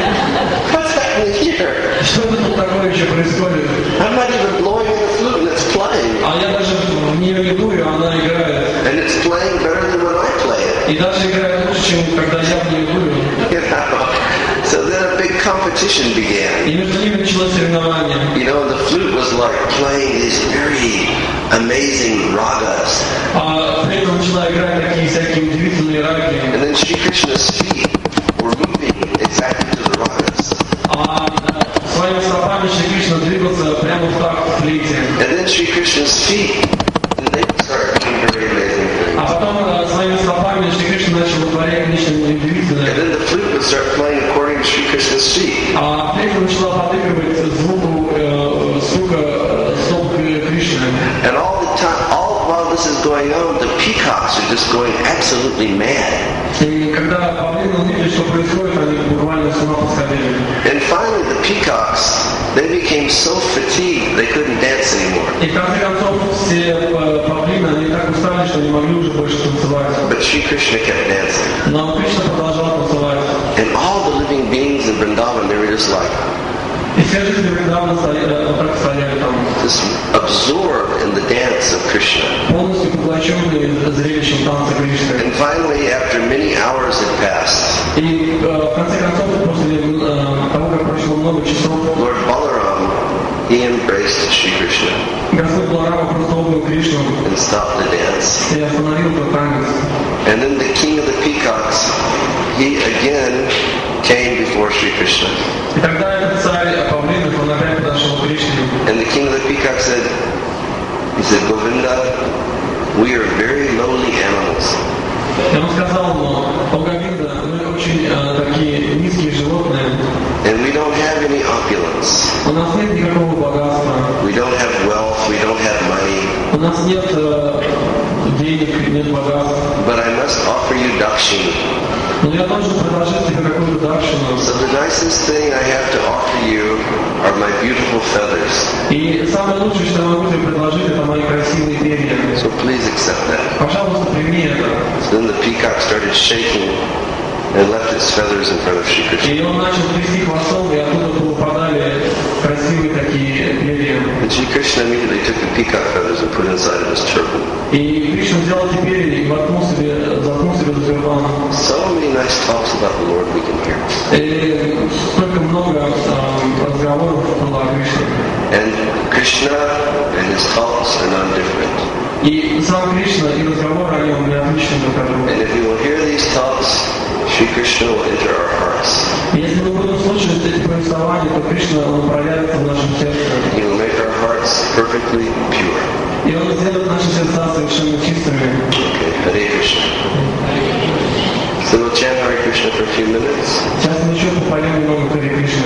what's happening here? что это тут такое еще происходит? I'm not even blowing in the flute and it's playing. А я даже в нее не дую, она играет. And it's playing better than when I play it. И даже играет лучше, чем когда я в нее дую. You know? So then a big competition began. И между ними началось соревнование. You know, the flute was like playing these very amazing ragas. А флейта начала играть такие всякие удивительные раги. And then Sri Krishna's feet were moving exactly to the ragas. А своими стопами Шри Кришна двигался прямо в такт флейте. And then Sri Krishna's feet, and they started doing very amazing А things. потом э, своими стопами Шри Кришна начал вытворять нечто And удивительное. then the flute would start playing according to Sri Krishna's feet. А флейта начала подыгрывать звуку э, звука э, стоп Кришны. And all the time, all while this is going on, the peacocks are just going absolutely mad. И когда павлины увидели, что происходит, они буквально с ума посходили. And finally, the peacocks, they became so fatigued they couldn't dance anymore. И в конце концов все э, павлины, они так устали, что не могли уже больше танцевать. But Sri Krishna kept dancing. Но Кришна продолжал танцевать. And all the living beings in Vrindavan, they were just like, И все жители Вриндавана стояли, вот так стояли там, just absorbed in the dance of Krishna. полностью поглощенные зрелищем танца Кришны. And finally, after many hours had passed, И э, в конце концов, после э, того, как прошло много часов, Lord Balaram, he embraced Sri Krishna Господь Баларама просто обнял Кришну and stopped the dance. и остановил этот танец. And then the king of the peacocks, he again came before Sri Krishna. И тогда этот царь павлинов, он опять подошел к Кришне. And the king of the peacocks said, he said, Govinda, we are very lowly animals. И он сказал ему: «О Говинда, мы очень э, такие низкие животные, And we don't have any opulence. у нас нет никакого богатства, We don't have wealth. We don't have money. у нас нет э, денег, нет богатства. But I must offer you dakshina. Но я должен предложить тебе какую-то дакшину. So the nicest thing I have to offer you are my beautiful feathers. И самое лучшее, что я могу тебе предложить, это мои красивые перья. So please accept that. Пожалуйста, прими это». So then the peacock started shaking and left its feathers in front of Sri Krishna. И он начал трясти хвостом, и оттуда выпадали красивые такие перья. And Sri Krishna immediately took the peacock feathers and put it inside of his turban. И Кришна взял эти перья и воткнул себе, заткнул себе за тюрбан. So many nice talks about the Lord we can hear. И столько много э, разговоров было о Кришне. And Krishna and his talks are non-different. И сам Кришна и разговор о нем не отличны друг от друга. And if we will hear these talks, Sri Krishna will enter our hearts. И если мы будем слушать эти повествования, то Кришна, он проявится в нашем сердце. He will make our hearts perfectly pure. И он сделает наши сердца совершенно чистыми. Okay, Hare Krishna. So we'll chant Hare Krishna for a few minutes. Сейчас мы еще попоем немного Харе Кришны.